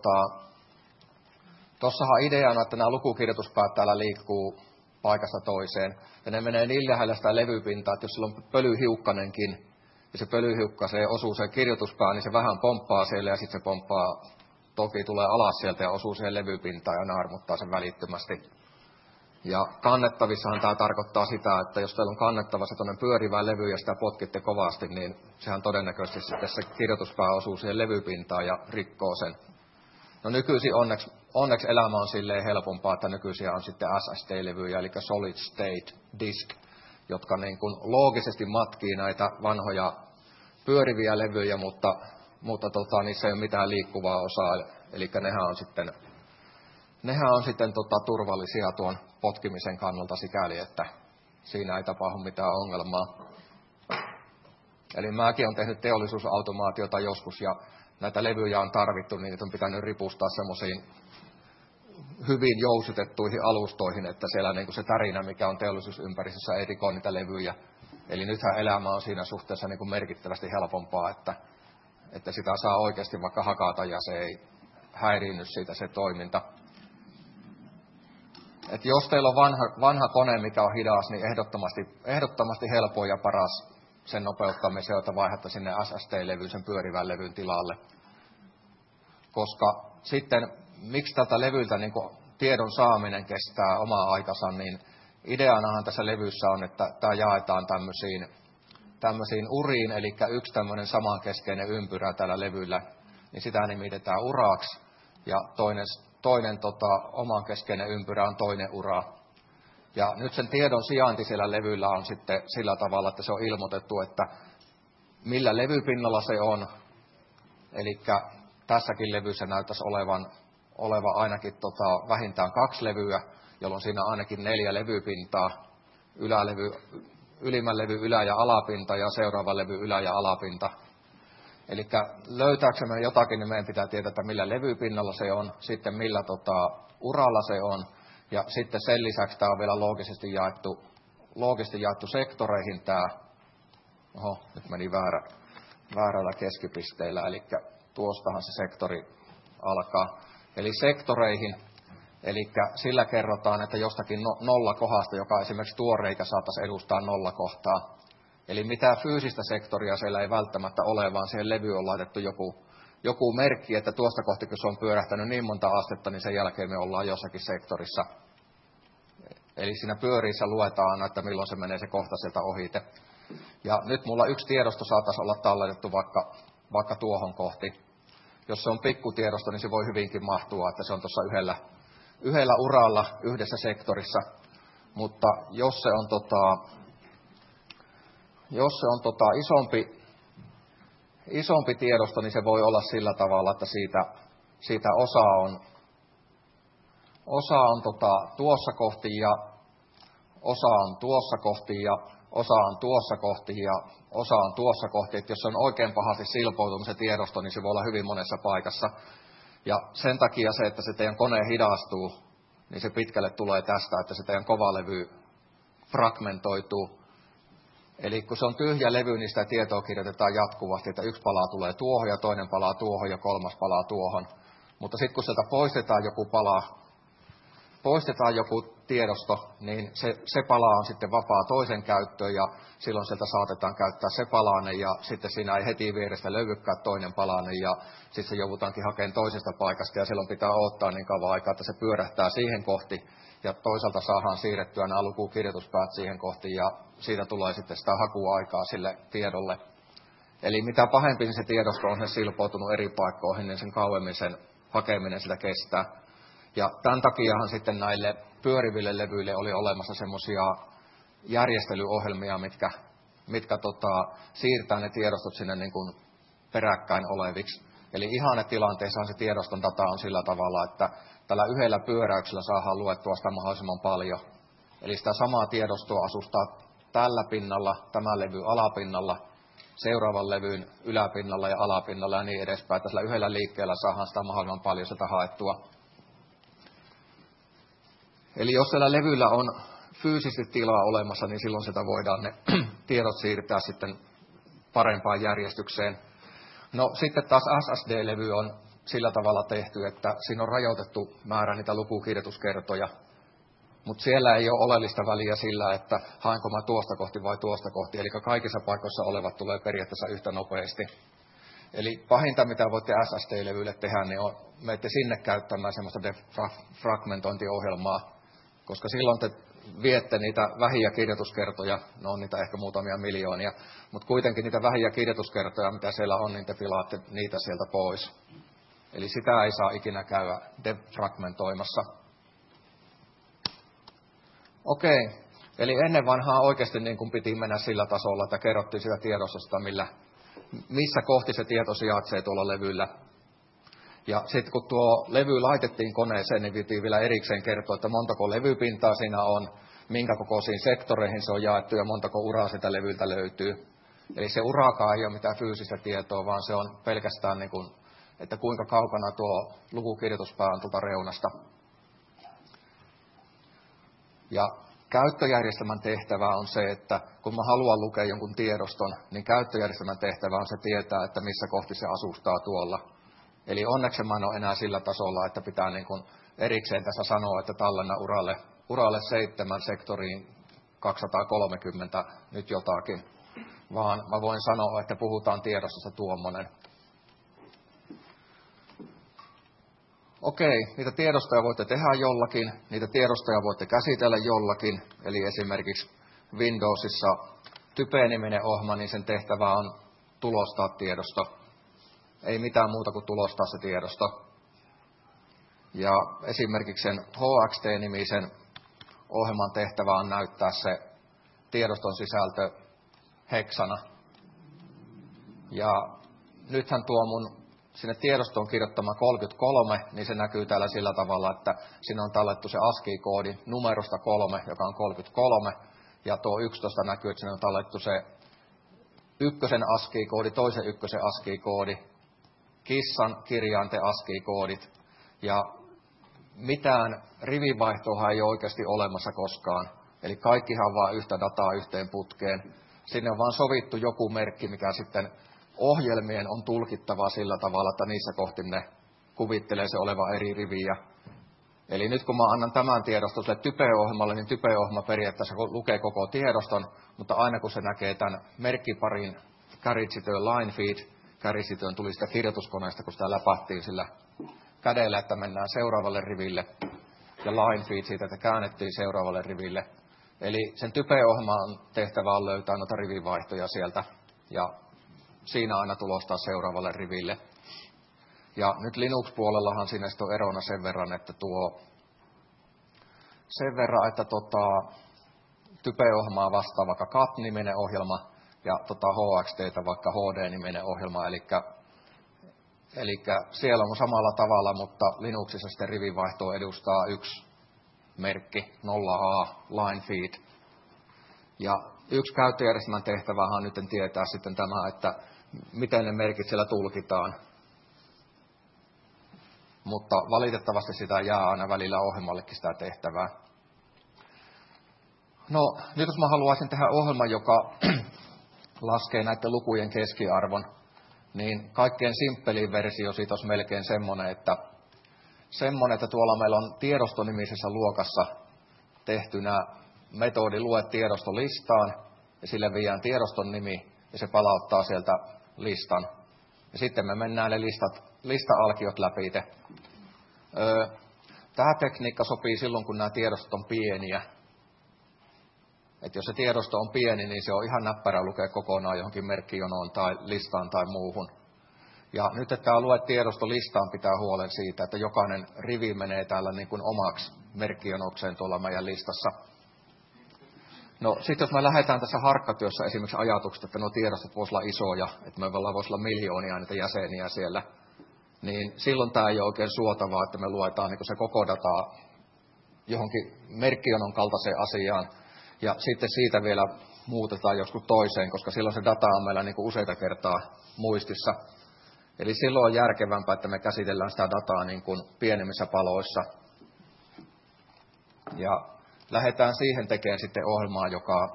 tuossahan ideana, että nämä lukukirjoituspäät täällä liikkuu paikasta toiseen, ja ne menee niin lähellä sitä levypintaa, että jos sillä on pölyhiukkanenkin, ja se pölyhiukka, se osuu se kirjoituspää, niin se vähän pomppaa siellä, ja sitten se pomppaa, toki tulee alas sieltä ja osuu siihen levypintaan, ja naarmuttaa sen välittömästi. Ja kannettavissahan tämä tarkoittaa sitä, että jos teillä on kannettava se tuonne pyörivä levy, ja sitä potkitte kovasti, niin sehän todennäköisesti sitten se kirjoituspää osuu siihen levypintaan ja rikkoo sen. No nykyisin onneksi elämä on silleen helpompaa, että nykyisiä on sitten SSD-levyjä, eli Solid State Disk, jotka niin kuin loogisesti matkii näitä vanhoja pyöriviä levyjä, mutta niissä ei ole mitään liikkuvaa osaa, eli nehän on sitten turvallisia tuon potkimisen kannalta sikäli, että siinä ei tapahdu mitään ongelmaa. Eli mäkin olen tehnyt teollisuusautomaatiota joskus, ja näitä levyjä on tarvittu, niin niitä on pitänyt ripustaa semmoisiin hyvin jousutettuihin alustoihin, että siellä niin kuin se tärinä, mikä on teollisuusympäristössä, ei riko niitä levyjä. Eli nythän elämä on siinä suhteessa niin kuin merkittävästi helpompaa, että sitä saa oikeasti vaikka hakata ja se ei häiriinny siitä se toiminta. Et jos teillä on vanha kone, mikä on hidas, niin ehdottomasti helpoin ja paras sen nopeuttamiseen, jota vaihdatte sinne SSD-levyyn, sen pyörivän levyn tilalle. Koska sitten, miksi tältä levyltä niin tiedon saaminen kestää omaa aikansa, niin ideanahan tässä levyssä on, että tämä jaetaan tämmöisiin uriin, eli yksi tämmöinen samankeskeinen ympyrä tällä levyllä, niin sitä nimitetään uraksi, ja toinen omankeskeinen ympyrä on toinen ura. Ja nyt sen tiedon sijainti siellä levyllä on sitten sillä tavalla, että se on ilmoitettu, että millä levypinnalla se on. Eli tässäkin levyssä näyttäisi olevan ainakin vähintään 2 levyä, jolloin siinä on ainakin 4 levypintaa. Ylimmän levy ylä- ja alapinta ja seuraava levy ylä- ja alapinta. Eli löytääksemme jotakin, niin meidän pitää tietää, että millä levypinnalla se on, sitten millä uralla se on. Ja sitten sen lisäksi tämä on vielä loogisesti jaettu sektoreihin tämä. Oho, nyt meni väärällä keskipisteellä, eli tuostahan se sektori alkaa. Eli sektoreihin, eli sillä kerrotaan, että jostakin nollakohdasta, joka esimerkiksi tuo reikä saattaisi edustaa nollakohtaa. Eli mitään fyysistä sektoria siellä ei välttämättä ole, vaan siihen levyyn on laitettu joku merkki, että tuosta kohti, kun se on pyörähtänyt niin monta astetta, niin sen jälkeen me ollaan jossakin sektorissa. Eli siinä pyöriissä luetaan aina, että milloin se menee se kohta sieltä ohite. Ja nyt mulla yksi tiedosto saataisiin olla talletettu vaikka tuohon kohti. Jos se on pikkutiedosto, niin se voi hyvinkin mahtua, että se on tuossa yhdellä uralla, yhdessä sektorissa. Mutta jos se on, isompi tiedosto, niin se voi olla sillä tavalla, että siitä osa on tuossa kohti ja osa on tuossa kohti ja osa on tuossa kohti ja osa on tuossa kohti. Että jos se on oikein pahasti silpoutunut se tiedosto, niin se voi olla hyvin monessa paikassa. Ja sen takia se, että se teidän kone hidastuu, niin se pitkälle tulee tästä, että se teidän kovalevy fragmentoituu. Eli kun se on tyhjä levy, niin sitä tietoa kirjoitetaan jatkuvasti, että yksi pala tulee tuohon ja toinen palaa tuohon ja kolmas palaa tuohon. Mutta sitten kun sieltä poistetaan joku tiedosto, niin se pala on sitten vapaa toisen käyttöön ja silloin sieltä saatetaan käyttää se palanen ja sitten siinä ei heti vierestä löydykään toinen palanen ja sitten se joudutaankin hakemaan toisesta paikasta ja silloin pitää odottaa niin kauan aikaa, että se pyörähtää siihen kohti ja toisaalta saadaan siirrettyä nämä lukukirjoituspäät siihen kohti ja siitä tulee sitten sitä hakuaikaa sille tiedolle. Eli mitä pahempi se tiedosto on silpoutunut eri paikkoihin, niin sen kauemmin sen hakeminen sitä kestää. Ja tämän takiahan sitten näille pyöriville levyille oli olemassa semmoisia järjestelyohjelmia, mitkä siirtää ne tiedostot sinne niin kuin peräkkäin oleviksi. Eli ihannetilanteessahan se tiedoston data on sillä tavalla, että tällä yhdellä pyöräyksellä saadaan luettua sitä mahdollisimman paljon. Eli sitä samaa tiedostoa asustaa tällä pinnalla, tämän levyn alapinnalla, seuraavan levyn yläpinnalla ja alapinnalla ja niin edespäin. Tällä yhdellä liikkeellä saadaan sitä mahdollisimman paljon sitä haettua. Eli jos siellä levyllä on fyysisesti tilaa olemassa, niin silloin sitä voidaan ne tiedot siirtää sitten parempaan järjestykseen. No sitten taas SSD-levy on sillä tavalla tehty, että siinä on rajoitettu määrä niitä lukukirjoituskertoja. Mutta siellä ei ole oleellista väliä sillä, että haenko mä tuosta kohti vai tuosta kohti. Eli kaikissa paikoissa olevat tulee periaatteessa yhtä nopeasti. Eli pahinta, mitä voitte SSD-levylle tehdä, niin on menette sinne käyttämään semmoista defragmentointiohjelmaa, koska silloin te viette niitä vähiä kirjoituskertoja, no on niitä ehkä muutamia miljoonia, mutta kuitenkin niitä vähiä kirjoituskertoja, mitä siellä on, niin te filaatte niitä sieltä pois. Eli sitä ei saa ikinä käydä defragmentoimassa. Okei, eli ennen vanhaa oikeasti niin kuin piti mennä sillä tasolla, että kerrottiin sitä tiedostosta, missä kohti se tieto sijaitsee tuolla levyllä. Ja sitten kun tuo levy laitettiin koneeseen, niin piti vielä erikseen kertoa, että montako levypintaa siinä on, minkä kokoisiin sektoreihin se on jaettu ja montako uraa sitä levyltä löytyy. Eli se urakaan ei ole mitään fyysistä tietoa, vaan se on pelkästään, niin kuin, että kuinka kaukana tuo lukukirjoituspää on tuolta reunasta. Ja käyttöjärjestelmän tehtävä on se, että kun mä haluan lukea jonkun tiedoston, niin käyttöjärjestelmän tehtävä on se tietää, että missä kohti se asustaa tuolla. Eli onneksi mä en ole enää sillä tasolla, että pitää niin kuin erikseen tässä sanoa, että tallenna uralle 7 sektoriin 230 nyt jotakin, vaan mä voin sanoa, että puhutaan tiedostosta tuommoinen. Okei, niitä tiedostoja voitte tehdä jollakin, niitä tiedostoja voitte käsitellä jollakin, eli esimerkiksi Windowsissa Type-niminen ohjelma, niin sen tehtävä on tulostaa tiedosto. Ei mitään muuta kuin tulostaa se tiedosto. Ja esimerkiksi sen HXT-nimisen ohjelman tehtävä on näyttää se tiedoston sisältö heksana. Ja nythän tuo mun sinne tiedostoon kirjoittama 33, niin se näkyy täällä sillä tavalla, että siinä on tallettu se ASCII-koodi numerosta 3, joka on 33, ja tuo 11 näkyy, että siinä on tallettu se ykkösen ASCII-koodi, toisen ykkösen ASCII-koodi, kissan kirjainten ASCII-koodit, ja mitään rivivaihtoa ei ole oikeasti olemassa koskaan. Eli kaikkihan on vaan yhtä dataa yhteen putkeen. Sinne on vaan sovittu joku merkki, mikä sitten ohjelmien on tulkittava sillä tavalla, että niissä kohti ne kuvittelee se olevan eri riviä. Eli nyt kun mä annan tämän tiedoston sille type-ohjelmalle, niin type-ohjelma periaatteessa lukee koko tiedoston, mutta aina kun se näkee tämän merkkiparin carriage-työn line feed, carriage-työn tuli sitä kirjoituskoneesta, kun sitä läpähtiin sillä kädellä, että mennään seuraavalle riville, ja line feed siitä, että käännettiin seuraavalle riville. Eli sen type-ohjelman tehtävä on löytää noita rivivaihtoja sieltä, ja siinä aina tulostaa seuraavalle riville. Ja nyt Linux-puolellahan siinä on erona sen verran, että type-ohjelmaa vastaa vaikka cat-niminen ohjelma ja HXT:tä vaikka HD-niminen ohjelma, eli siellä on samalla tavalla, mutta Linuxissa sitten rivivaihtoa edustaa yksi merkki, 0A, line feed. Ja yksi käyttöjärjestelmän tehtävähän nyt tietää sitten tämä, että miten ne merkit siellä tulkitaan. Mutta valitettavasti sitä jää aina välillä ohjelmallekin sitä tehtävää. No, nyt jos mä haluaisin tehdä ohjelman, joka laskee näiden lukujen keskiarvon, niin kaikkein simppelin versio siitä olisi melkein semmoinen, että tuolla meillä on tiedostonimisessä luokassa tehtynä metodi lue tiedosto listaan, ja sille viedään tiedoston nimi, ja se palauttaa sieltä listan. Ja sitten me mennään ne lista-alkiot läpi. Tämä tekniikka sopii silloin, kun nämä tiedostot on pieniä. Et jos se tiedosto on pieni, niin se on ihan näppärä lukea kokonaan johonkin merkkijonoon tai listaan tai muuhun. Ja nyt, että tämä lue tiedosto listaan pitää huolen siitä, että jokainen rivi menee täällä niin kuin omaksi merkkijonokseen tuolla meidän listassa. No sitten jos me lähdetään tässä harkkatyössä esimerkiksi ajatuksesta, että nuo tiedostot voisivat olla isoja, että me voisi olla miljoonia niitä jäseniä siellä, niin silloin tämä ei ole oikein suotavaa, että me luetaan niin se koko dataa johonkin merkkijonon kaltaiseen asiaan, ja sitten siitä vielä muutetaan joskus toiseen, koska silloin se data on meillä niin kuin useita kertaa muistissa. Eli silloin on järkevämpää, että me käsitellään sitä dataa niin kuin pienemmissä paloissa. Ja lähdetään siihen tekemään sitten ohjelmaa,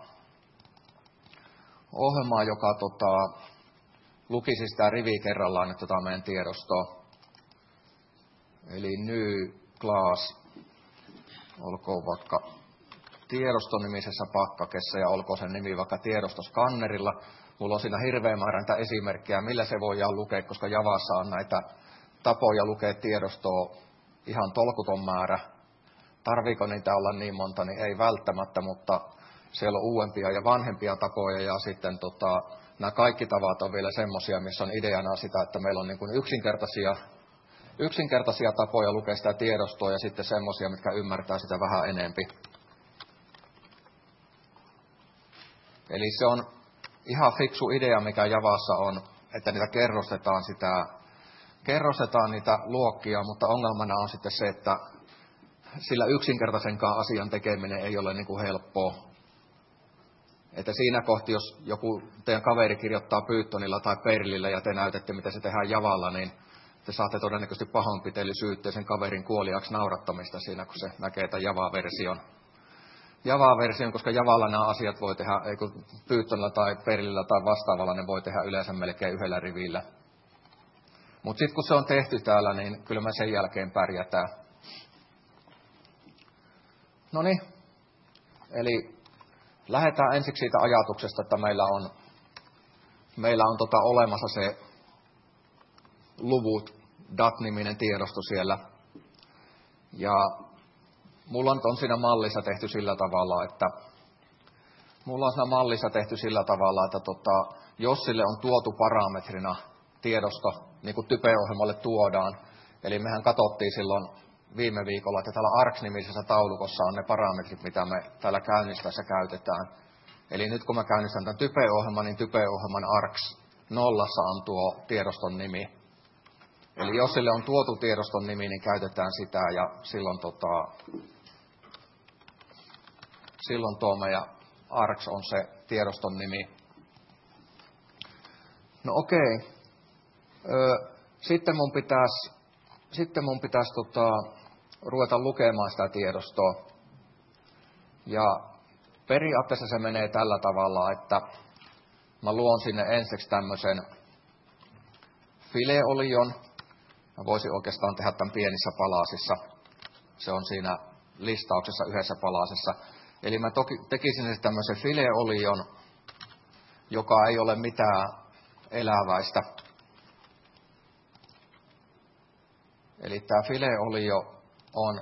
joka lukisi sitä rivi kerrallaan nyt meidän tiedostoa. Eli new class, olkoon vaikka tiedostonimisessä pakkakessa ja olkoon sen nimi vaikka tiedostoskannerilla. Mulla on siinä hirveän määrä näitä esimerkkejä, millä se voidaan lukea, koska Javassa on näitä tapoja lukea tiedostoa ihan tolkuton määrä. Tarviiko niitä olla niin monta, niin ei välttämättä, mutta siellä on uudempia ja vanhempia tapoja, ja sitten nämä kaikki tavat on vielä semmoisia, missä on ideana sitä, että meillä on niin kuin yksinkertaisia tapoja lukea sitä tiedostoa, ja sitten semmoisia, mitkä ymmärtää sitä vähän enempi. Eli se on ihan fiksu idea, mikä Javassa on, että niitä kerrostetaan niitä luokkia, mutta ongelmana on sitten se, että sillä yksinkertaisenkaan asian tekeminen ei ole niin kuin helppoa. Että siinä kohti, jos joku teidän kaveri kirjoittaa Pythonilla tai Perlillä ja te näytätte, miten se tehdään Javalla, niin te saatte todennäköisesti pahoinpitelysyytteen sen kaverin kuoliaksi naurattamista siinä, kun se näkee tämän Java-version, koska Javalla nämä asiat voi tehdä, ei kun Pythonilla tai Perlillä tai vastaavalla, ne voi tehdä yleensä melkein yhdellä rivillä. Mutta sitten kun se on tehty täällä, niin kyllä me sen jälkeen pärjätään. Noniin, eli lähdetään ensiksi siitä ajatuksesta, että meillä on olemassa se luvut, DAT-niminen tiedosto siellä. Ja mulla on siinä mallissa tehty sillä tavalla, että jos sille on tuotu parametrina tiedosto, niin kuin type-ohjelmalle tuodaan, eli mehän katsottiin silloin viime viikolla, että täällä ARX-nimisessä taulukossa on ne parametrit, mitä me täällä käynnistäessä käytetään. Eli nyt kun mä käynnistän tämän type-ohjelman, niin type-ohjelman ARX 0 on tuo tiedoston nimi. Eli jos sille on tuotu tiedoston nimi, niin käytetään sitä ja silloin tuo meidän ARX on se tiedoston nimi. No okei. Sitten mun pitäisi ruveta lukemaan sitä tiedostoa. Ja periaatteessa se menee tällä tavalla, että mä luon sinne ensiksi tämmöisen fileolion. Mä voisin oikeastaan tehdä tämän pienissä palasissa. Se on siinä listauksessa yhdessä palasessa. Eli mä tekisin tämmöisen fileolion, joka ei ole mitään eläväistä. Eli tämä fileolio on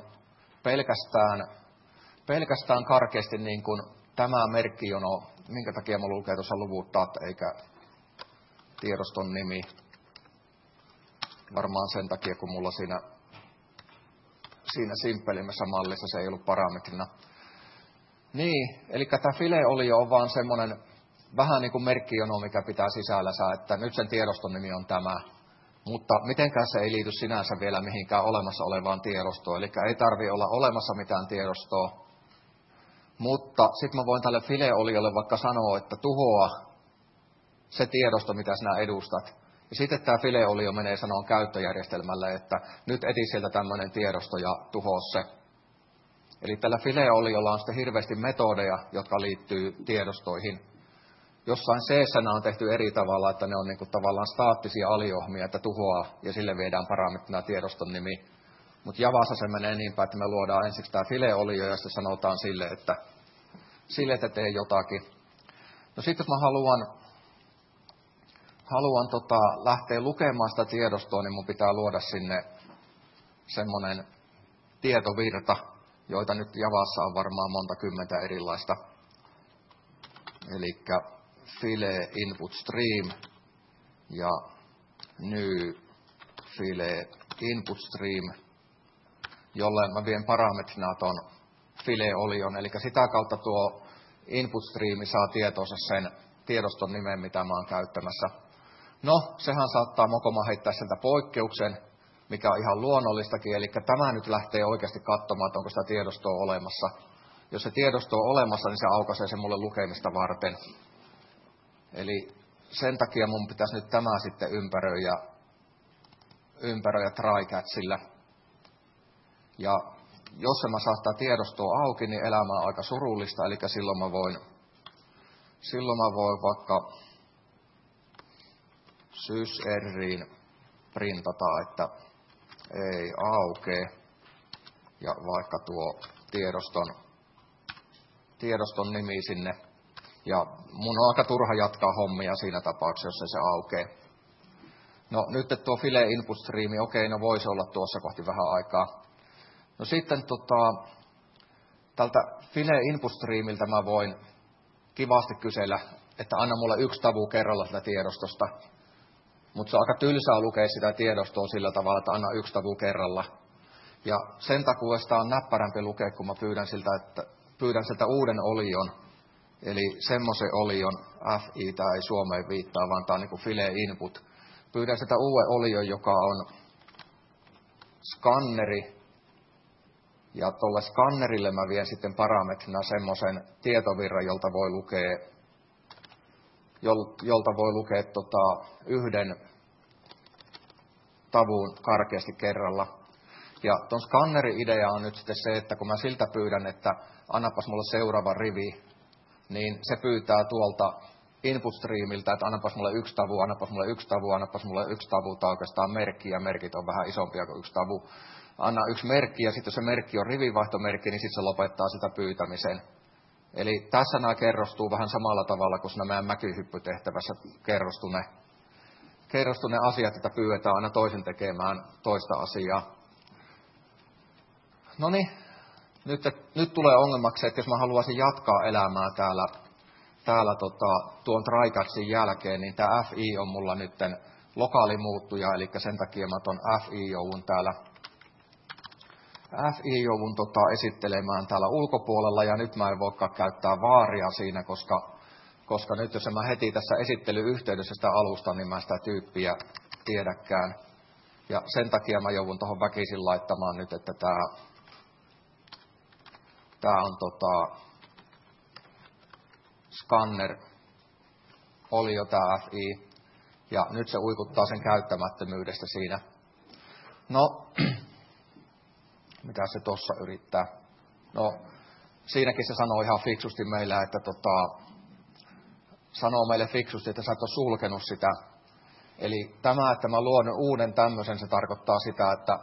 pelkästään karkeasti niin kuin tämä merkkijono, minkä takia mulla lukee tuossa luvut tat eikä tiedoston nimi. Varmaan sen takia, kun mulla siinä simppelimmässä mallissa se ei ollut parametrina. Niin, eli tämä fileolio on vaan semmoinen vähän niin kuin merkkijono, mikä pitää sisällänsä, että nyt sen tiedoston nimi on tämä. Mutta mitenkään se ei liity sinänsä vielä mihinkään olemassa olevaan tiedostoon. Eli ei tarvitse olla olemassa mitään tiedostoa. Mutta sitten mä voin tälle fileoliolle vaikka sanoa, että tuhoa se tiedosto, mitä sinä edustat. Ja sitten tämä fileolio menee sanomaan käyttöjärjestelmälle, että nyt eti sieltä tämmöinen tiedosto ja tuhoa se. Eli tällä fileoliolla on sitten hirveästi metodeja, jotka liittyy tiedostoihin. Jossain C-sänä on tehty eri tavalla, että ne on niin kuin tavallaan staattisia aliohmia, että tuhoaa ja sille viedään parametrina tiedoston nimi. Mutta Javassa se menee niin päin, että me luodaan ensiksi tämä fileolio ja sitten sanotaan sille, että tee jotakin. No sitten jos mä haluan lähteä lukemaan sitä tiedostoa, niin mun pitää luoda sinne semmoinen tietovirta, joita nyt Javassa on varmaan monta kymmentä erilaista. Eli file input stream ja new file input stream, jolle mä vien parametrina ton fileolion. Eli sitä kautta tuo input stream saa tietoonsa sen tiedoston nimen, mitä mä oon käyttämässä. No, sehän saattaa mokoma heittää sieltä poikkeuksen, mikä on ihan luonnollistakin. Eli tämä nyt lähtee oikeasti katsomaan, että onko sitä tiedostoa olemassa. Jos se tiedosto on olemassa, niin se aukaisee se mulle lukemista varten. Eli sen takia mun pitäisi nyt tämä sitten ympäröidä try-catchillä. Ja jos mä saa sitä tiedostoa auki, niin elämä on aika surullista. Eli silloin mä voin vaikka sys-erriin printata, että ei aukee. Ja vaikka tuo tiedoston nimi sinne. Ja mun on aika turha jatkaa hommia siinä tapauksessa, jos se aukee. No nyt tuo file input streami, okei, no voisi olla tuossa kohti vähän aikaa. No sitten tältä file input streamiltä mä voin kivasti kysellä, että anna mulle yksi tavu kerralla sitä tiedostosta. Mutta se on aika tylsää lukea sitä tiedostoa sillä tavalla, että anna yksi tavu kerralla. Ja sen takuesta on näppärämpi lukea, kun mä pyydän sieltä uuden olion. Eli semmoisen olion, FI, tämä ei Suomeen viittaa, vaan tämä on niin kuin file input. Pyydän sieltä uuden olion, joka on skanneri. Ja tuolle skannerille mä vien sitten parametrina semmoisen tietovirran, jolta voi lukea yhden tavun karkeasti kerralla. Ja tuon skanneri-idea on nyt sitten se, että kun mä siltä pyydän, että annapas mulle seuraava rivi, niin se pyytää tuolta input streamiltä, että annapas mulle yksi tavu, annapas mulle yksi tavu, annapas mulle yksi tavu, tai oikeastaan merkki, ja merkit on vähän isompia kuin yksi tavu. Anna yksi merkki, ja sitten jos se merkki on rivivaihtomerkki, niin sitten se lopettaa sitä pyytämisen. Eli tässä nämä kerrostuu vähän samalla tavalla kuin siinä meidän mäkihyppytehtävässä kerrostu ne asiat, että pyydetään aina toisen tekemään toista asiaa. Noniin, nyt tulee ongelmaksi, että jos mä haluaisin jatkaa elämää täällä tuon try-catchin jälkeen, niin tämä FI on mulla nytten lokaali muuttuja, eli sen takia mä ton FI joudun täällä FI joudun esittelemään täällä ulkopuolella, ja nyt mä en voikaan käyttää vaaria siinä, koska nyt jos mä heti tässä esittelyyhteydessä sitä alustan, niin mä sitä tyyppiä tiedäkään. Ja sen takia mä joudun tuohon väkisin laittamaan nyt, että tää on scanner, oli jo tää FI, ja nyt se uikuttaa sen käyttämättömyydestä siinä. No, mitä se tossa yrittää? No, siinäkin se sanoo ihan fiksusti meillä, että sanoo meille fiksusti, että sä et ole sulkenut sitä. Eli tämä, että mä luon uuden tämmöisen, se tarkoittaa sitä, että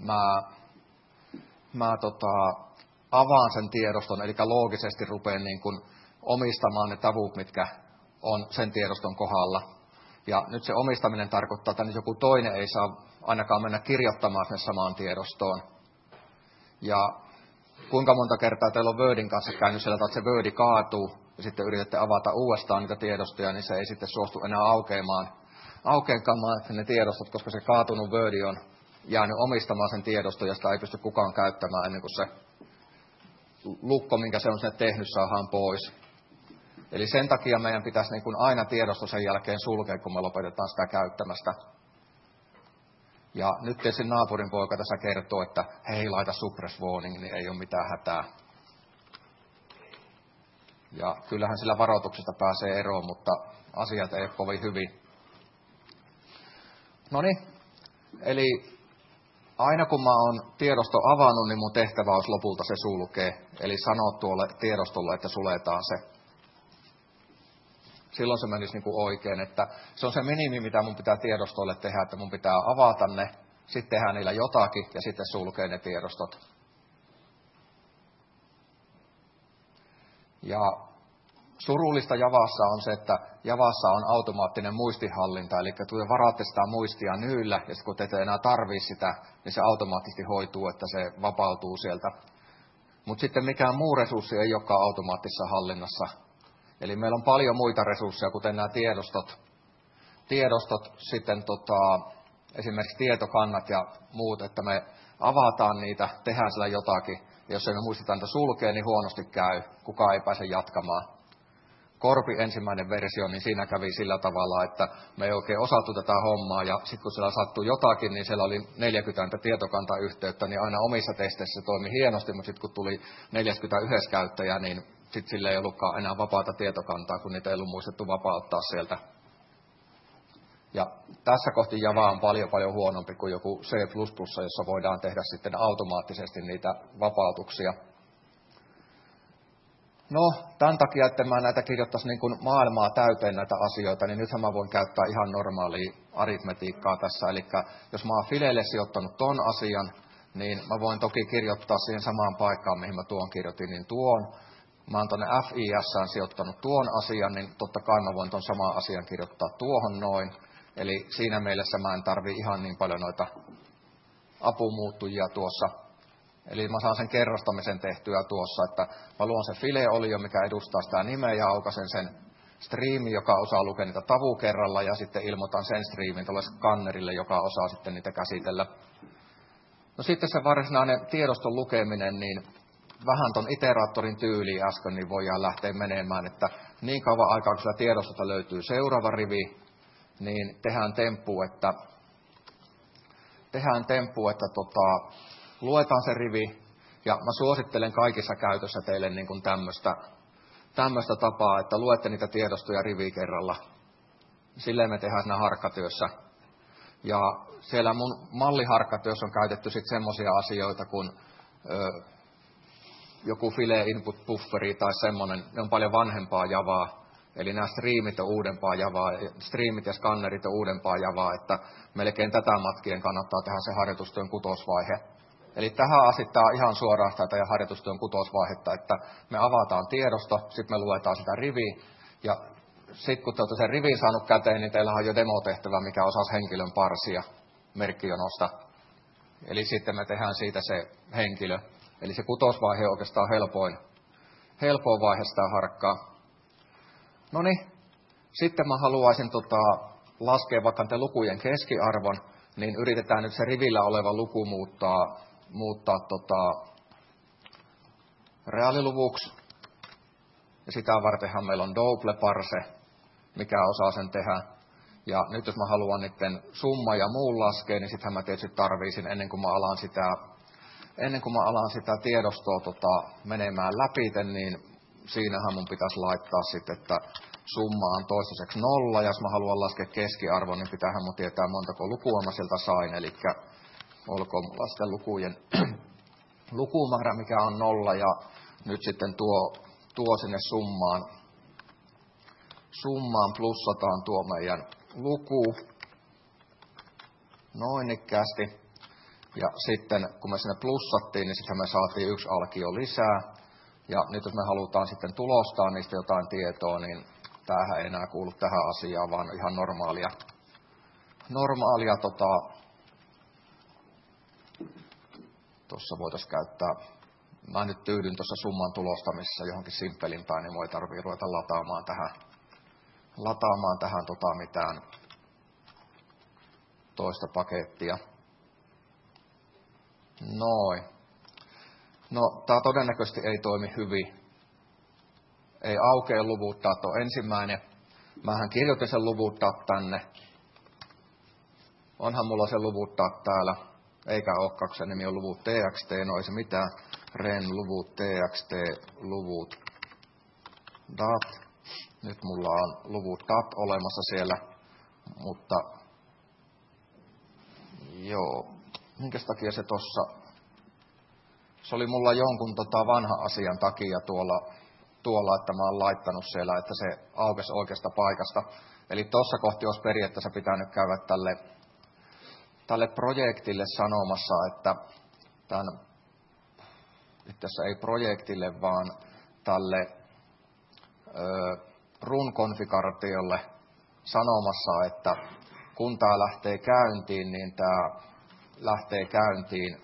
mä avaan sen tiedoston, eli loogisesti rupean niin kuin omistamaan ne tavut, mitkä on sen tiedoston kohdalla. Ja nyt se omistaminen tarkoittaa, että nyt joku toinen ei saa ainakaan mennä kirjoittamaan sinne samaan tiedostoon. Ja kuinka monta kertaa teillä on Wordin kanssa käynyt sillä tavalla, että se Wordi kaatuu, ja sitten yritätte avata uudestaan niitä tiedostoja, niin se ei sitten suostu enää aukeamaan ne tiedostot, koska se kaatunut Wordi on jäänyt omistamaan sen tiedoston, ja sitä ei pysty kukaan käyttämään ennen kuin se lukko, minkä se on sinne tehnyt, saadaan pois. Eli sen takia meidän pitäisi niin kuin aina tiedosto sen jälkeen sulkea, kun me lopetetaan sitä käyttämästä. Ja nyt tietysti naapurin poika tässä kertoo, että hei, laita suppress warning, niin ei ole mitään hätää. Ja kyllähän sillä varoituksesta pääsee eroon, mutta asiat ei ole kovin hyvin. Noniin, eli aina kun mä oon tiedosto avannut, niin mun tehtävä olisi lopulta se sulkee. Eli sanoa tuolle tiedostolle, että suletaan se. Silloin se menisi niin kuin oikein, että se on se minimi, mitä mun pitää tiedostoille tehdä, että mun pitää avata ne, sitten tehdä niillä jotakin ja sitten sulkea ne tiedostot. Ja surullista Javassa on se, että Javassa on automaattinen muistihallinta, eli kun te varaatte sitä muistia nyyllä, ja kun te ette enää tarvitse sitä, niin se automaattisesti hoituu, että se vapautuu sieltä. Mutta sitten mikään muu resurssi ei olekaan automaattisessa hallinnassa. Eli meillä on paljon muita resursseja, kuten nämä tiedostot sitten esimerkiksi tietokannat ja muut, että me avataan niitä, tehdään sillä jotakin. Ja jos ei me muisteta niitä sulkea, niin huonosti käy, kukaan ei pääse jatkamaan. Korpi ensimmäinen versio, niin siinä kävi sillä tavalla, että me ei oikein osattu tätä hommaa, ja sitten kun siellä sattui jotakin, niin siellä oli 40 tietokantayhteyttä, niin aina omissa testeissä se toimi hienosti, mutta sitten kun tuli 41 käyttäjää, niin sitten sillä ei ollutkaan enää vapaata tietokantaa, kun niitä ei ollut muistettu vapauttaa sieltä. Ja tässä kohti Java on paljon huonompi kuin joku C++, jossa voidaan tehdä sitten automaattisesti niitä vapautuksia. No, tämän takia, että mä näitä kirjoittaisi niin kuin maailmaa täyteen näitä asioita, niin nythän mä voin käyttää ihan normaalia aritmetiikkaa tässä. Eli jos mä oon fileille sijoittanut ton asian, niin mä voin toki kirjoittaa siihen samaan paikkaan, mihin mä tuon kirjoitin, niin tuon. Mä oon tuonne FIS:ään sijoittanut tuon asian, niin totta kai mä voin ton saman asian kirjoittaa tuohon noin. Eli siinä mielessä mä en tarvii ihan niin paljon noita apumuuttujia tuossa. Eli mä saan sen kerrostamisen tehtyä tuossa, että mä luon sen file-olio, mikä edustaa sitä nimeä, ja aukasen sen striimin, joka osaa lukea niitä tavu kerralla, ja sitten ilmoitan sen striimin tuolle skannerille, joka osaa sitten niitä käsitellä. No sitten se varsinainen tiedoston lukeminen, niin vähän ton iteraattorin tyyliin äsken, niin voidaan lähteä menemään, että niin kauan aikaa, kun sillä tiedostolta löytyy seuraava rivi, niin tehdään temppu, että luetaan se rivi, ja mä suosittelen kaikissa käytössä teille niin kuin tämmöistä tapaa, että luette niitä tiedostoja rivi kerralla. Silleen me tehdään siinä harkkatyössä. Ja siellä mun malliharkkatyössä on käytetty sitten semmoisia asioita kuin joku file input bufferi tai semmoinen, ne on paljon vanhempaa Javaa. Eli nämä striimit on uudempaa Javaa, striimit ja skannerit on uudempaa Javaa, että melkein tätä matkien kannattaa tehdä se harjoitustyön kutosvaihe. Eli tähän asittaa ihan suoraan sitä teidän harjoitustyön kutosvaihetta, että me avataan tiedosto, sitten me luetaan sitä riviä, ja sitten kun te olette sen rivin saanut käteen, niin teillä on jo demotehtävä, mikä osasi henkilön parsia merkkijonosta. Eli sitten me tehdään siitä se henkilö. Eli se kutosvaihe on oikeastaan helpoin vaihe sitä harkkaa. Noniin, sitten mä haluaisin laskea vaikka te lukujen keskiarvon, niin yritetään nyt se rivillä oleva luku muuttaa muuttaa reaaliluvuksi. Ja sitä vartenhan meillä on double parse, mikä osaa sen tehdä. Ja nyt jos mä haluan niiden summa ja muun laskea, niin sittenhän mä tietysti tarviisin ennen kuin mä alan sitä tiedostoa menemään läpi, niin siinähän mun pitäisi laittaa sitten, että summa on toistaiseksi 0, ja jos mä haluan laskea keskiarvon, niin pitäähän mun tietää montako lukua mä sieltä sain, eli olkoon mulla sitten lukujen lukumäärä, mikä on 0, ja nyt sitten tuo sinne summaan plussataan tuo meidän luku, noin ikkäästi, ja sitten kun me sinne plussattiin, niin sitten me saatiin yksi alkio lisää, ja nyt jos me halutaan sitten tulostaa niistä jotain tietoa, niin tämähän ei enää kuulu tähän asiaan, vaan ihan normaalia tuossa voitaisiin käyttää. Mä nyt tyydyn tuossa summan tulostamisessa johonkin simppelimpään, niin voi tarvii ruveta lataamaan tähän mitään toista pakettia. Noin. No, tää todennäköisesti ei toimi hyvin. Ei aukea luvuttaa tuo ensimmäinen. Mähän kirjoitin sen luvuttaa tänne. Onhan mulla se luvuttaa täällä. Eikä olekaan, sen nimi on luvut txt, no ei se mitään. Ren luvut txt, luvut dat. Nyt mulla on luvut dat olemassa siellä, mutta joo, minkäs takia se tossa, se oli mulla jonkun vanha asian takia tuolla, että mä oon laittanut siellä, että se aukesi oikeasta paikasta. Eli tossa kohti olisi periaatteessa pitänyt käydä tälle projektille sanomassa, että itse asiassa ei projektille, vaan tälle run-konfiguraatiolle sanomassa, että kun tämä lähtee käyntiin, niin tämä lähtee käyntiin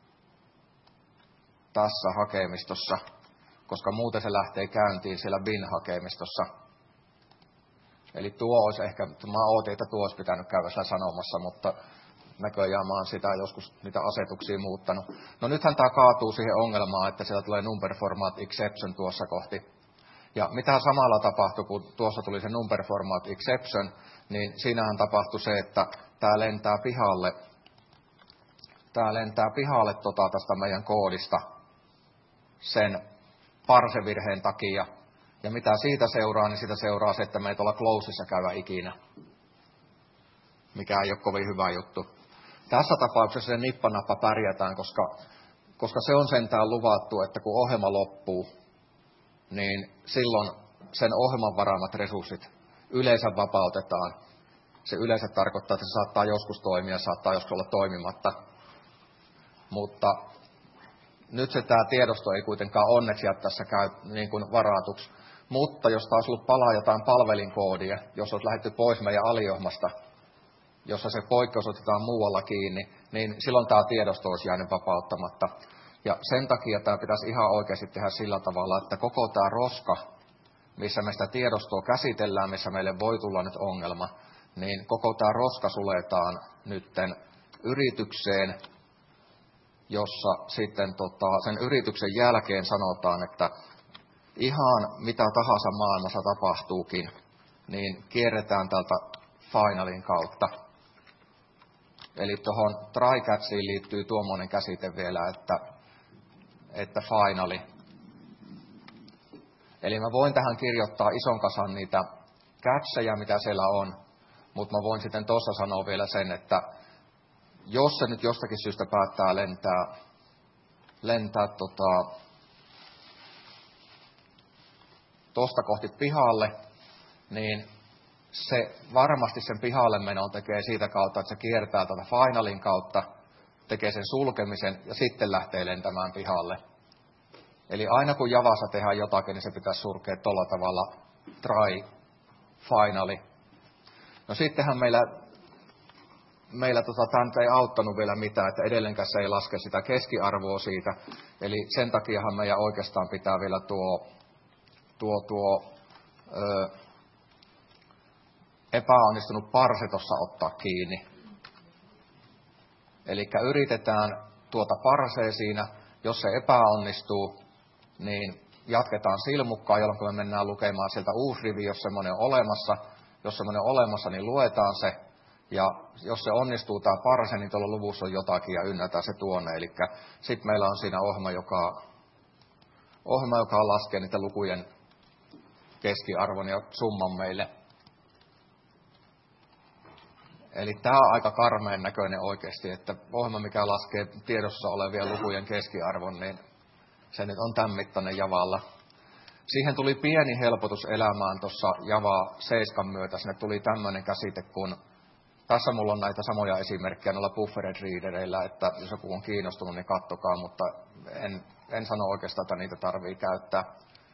tässä hakemistossa, koska muuten se lähtee käyntiin siellä bin-hakemistossa. Eli tuo olisi ehkä, mä ootin, että tuo olisi pitänyt käydä siellä sanomassa, mutta näköjään mä oon sitä joskus niitä asetuksia muuttanut. No nythän tämä kaatuu siihen ongelmaan, että siellä tulee number format exception tuossa kohti. Ja mitä samalla tapahtui, kun tuossa tuli se number format exception, niin siinähän tapahtui se, että tämä lentää pihalle tästä meidän koodista sen parsevirheen takia. Ja mitä siitä seuraa, niin siitä seuraa se, että me ei tuolla closeissa käydä ikinä. Mikä ei ole kovin hyvä juttu. Tässä tapauksessa se nippanappa pärjätään, koska se on sentään luvattu, että kun ohjelma loppuu, niin silloin sen ohjelman varaamat resurssit yleensä vapautetaan. Se yleensä tarkoittaa, että se saattaa joskus toimia, saattaa joskus olla toimimatta. Mutta nyt se tämä tiedosto ei kuitenkaan onneksi jää tässä niin kuin varatuksi. Mutta jos taas ollut palaa jotain palvelinkoodia, jos olet lähdetty pois meidän aliohmasta, jossa se poikkeus otetaan muualla kiinni, niin silloin tämä tiedosto olisi jäänyt vapauttamatta. Ja sen takia tämä pitäisi ihan oikeasti tehdä sillä tavalla, että koko tämä roska, missä me sitä tiedostoa käsitellään, missä meille voi tulla nyt ongelma, niin koko tämä roska suletaan nytten yritykseen, jossa sitten sen yrityksen jälkeen sanotaan, että ihan mitä tahansa maailmassa tapahtuukin, niin kierretään tältä finalin kautta. Eli tuohon try-catchiin liittyy tuommoinen käsite vielä, että finali. Eli mä voin tähän kirjoittaa ison kasan niitä catcheja, mitä siellä on, mutta mä voin sitten tuossa sanoa vielä sen, että jos se nyt jostakin syystä päättää lentää tosta kohti pihalle, niin se varmasti sen pihalle menon tekee siitä kautta, että se kiertää tätä finalin kautta, tekee sen sulkemisen ja sitten lähtee lentämään pihalle. Eli aina kun Javassa tehdään jotakin, niin se pitäisi surkea tuolla tavalla try finali. No sittenhän meillä tämä ei auttanut vielä mitään, että edelleenkään se ei laske sitä keskiarvoa siitä. Eli sen takiahan meidän oikeastaan pitää vielä tuo epäonnistunut parse tuossa ottaa kiinni. Eli yritetään parsee siinä. Jos se epäonnistuu, niin jatketaan silmukkaa, jolloin me mennään lukemaan sieltä uusi rivi, jos semmoinen on olemassa. Jos semmoinen on olemassa, niin luetaan se. Ja jos se onnistuu tämä parse, niin tuolla luvussa on jotakin ja ynnätään se tuonne. Eli sitten meillä on siinä ohjelma, joka laskee niiden lukujen keskiarvon ja summan meille. Eli tämä on aika karmeen näköinen oikeasti, että ohjelma, mikä laskee tiedossa olevia lukujen keskiarvon, niin se nyt on tämän mittainen Javalla. Siihen tuli pieni helpotus elämään tuossa Java 7 myötä. Sinne tuli tämmöinen käsite, kun tässä mulla on näitä samoja esimerkkejä noilla buffered readereillä, että jos joku on kiinnostunut, niin kattokaa, mutta en sano oikeastaan, että niitä tarvii käyttää.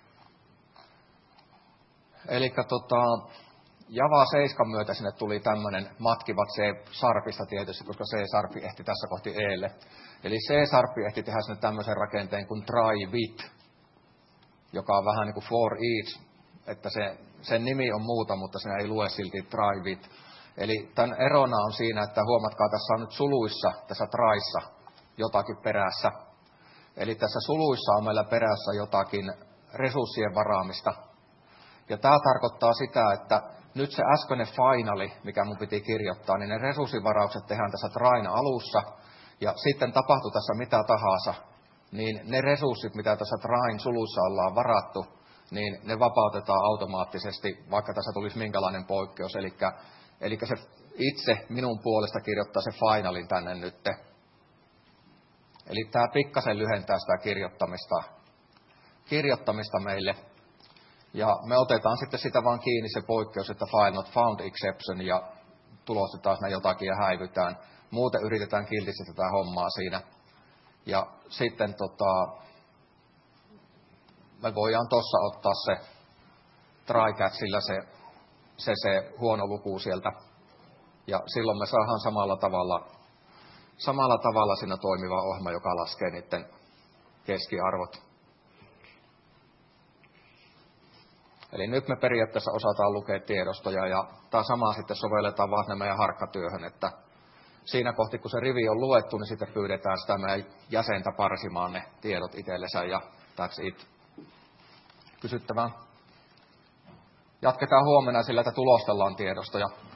Eli Java 7 myötä sinne tuli tämmöinen matkivat C-sharpista tietysti, koska C-sharpi ehti tässä kohti E:lle. Eli C-sharpi ehti tehdä sinne tämmöisen rakenteen kuin try with, joka on vähän niin kuin for each, että sen nimi on muuta, mutta se ei lue silti try with. Eli tämän erona on siinä, että huomatkaa, tässä on nyt suluissa, tässä tryssa jotakin perässä. Eli tässä suluissa on meillä perässä jotakin resurssien varaamista. Ja tämä tarkoittaa sitä, että nyt se äskeinen finali, mikä mun piti kirjoittaa, niin ne resurssivaraukset tehdään tässä tryn alussa. Ja sitten tapahtuu tässä mitä tahansa, niin ne resurssit, mitä tässä tryn suluissa ollaan varattu, niin ne vapautetaan automaattisesti, vaikka tässä tulisi minkälainen poikkeus. Eli se itse minun puolesta kirjoittaa se finalin tänne nyt. Eli tämä pikkasen lyhentää sitä kirjoittamista meille. Ja me otetaan sitten sitä vaan kiinni se poikkeus, että file not found exception, ja tulostetaan siinä jotakin ja häivytään. Muuten yritetään kiltisti tätä hommaa siinä. Ja sitten me voidaan tuossa ottaa se try catchillä se huono luku sieltä. Ja silloin me saadaan samalla tavalla siinä toimiva ohjelma, joka laskee niiden keskiarvot. Eli nyt me periaatteessa osataan lukea tiedostoja, ja tämä sama sitten sovelletaan vaan meidän harkkatyöhön, että siinä kohti, kun se rivi on luettu, niin sitten pyydetään sitä meidän jäsentä parsimaan ne tiedot itsellensä, ja that's it. Kysyttävää. Jatketaan huomenna sillä, että tulostellaan tiedostoja.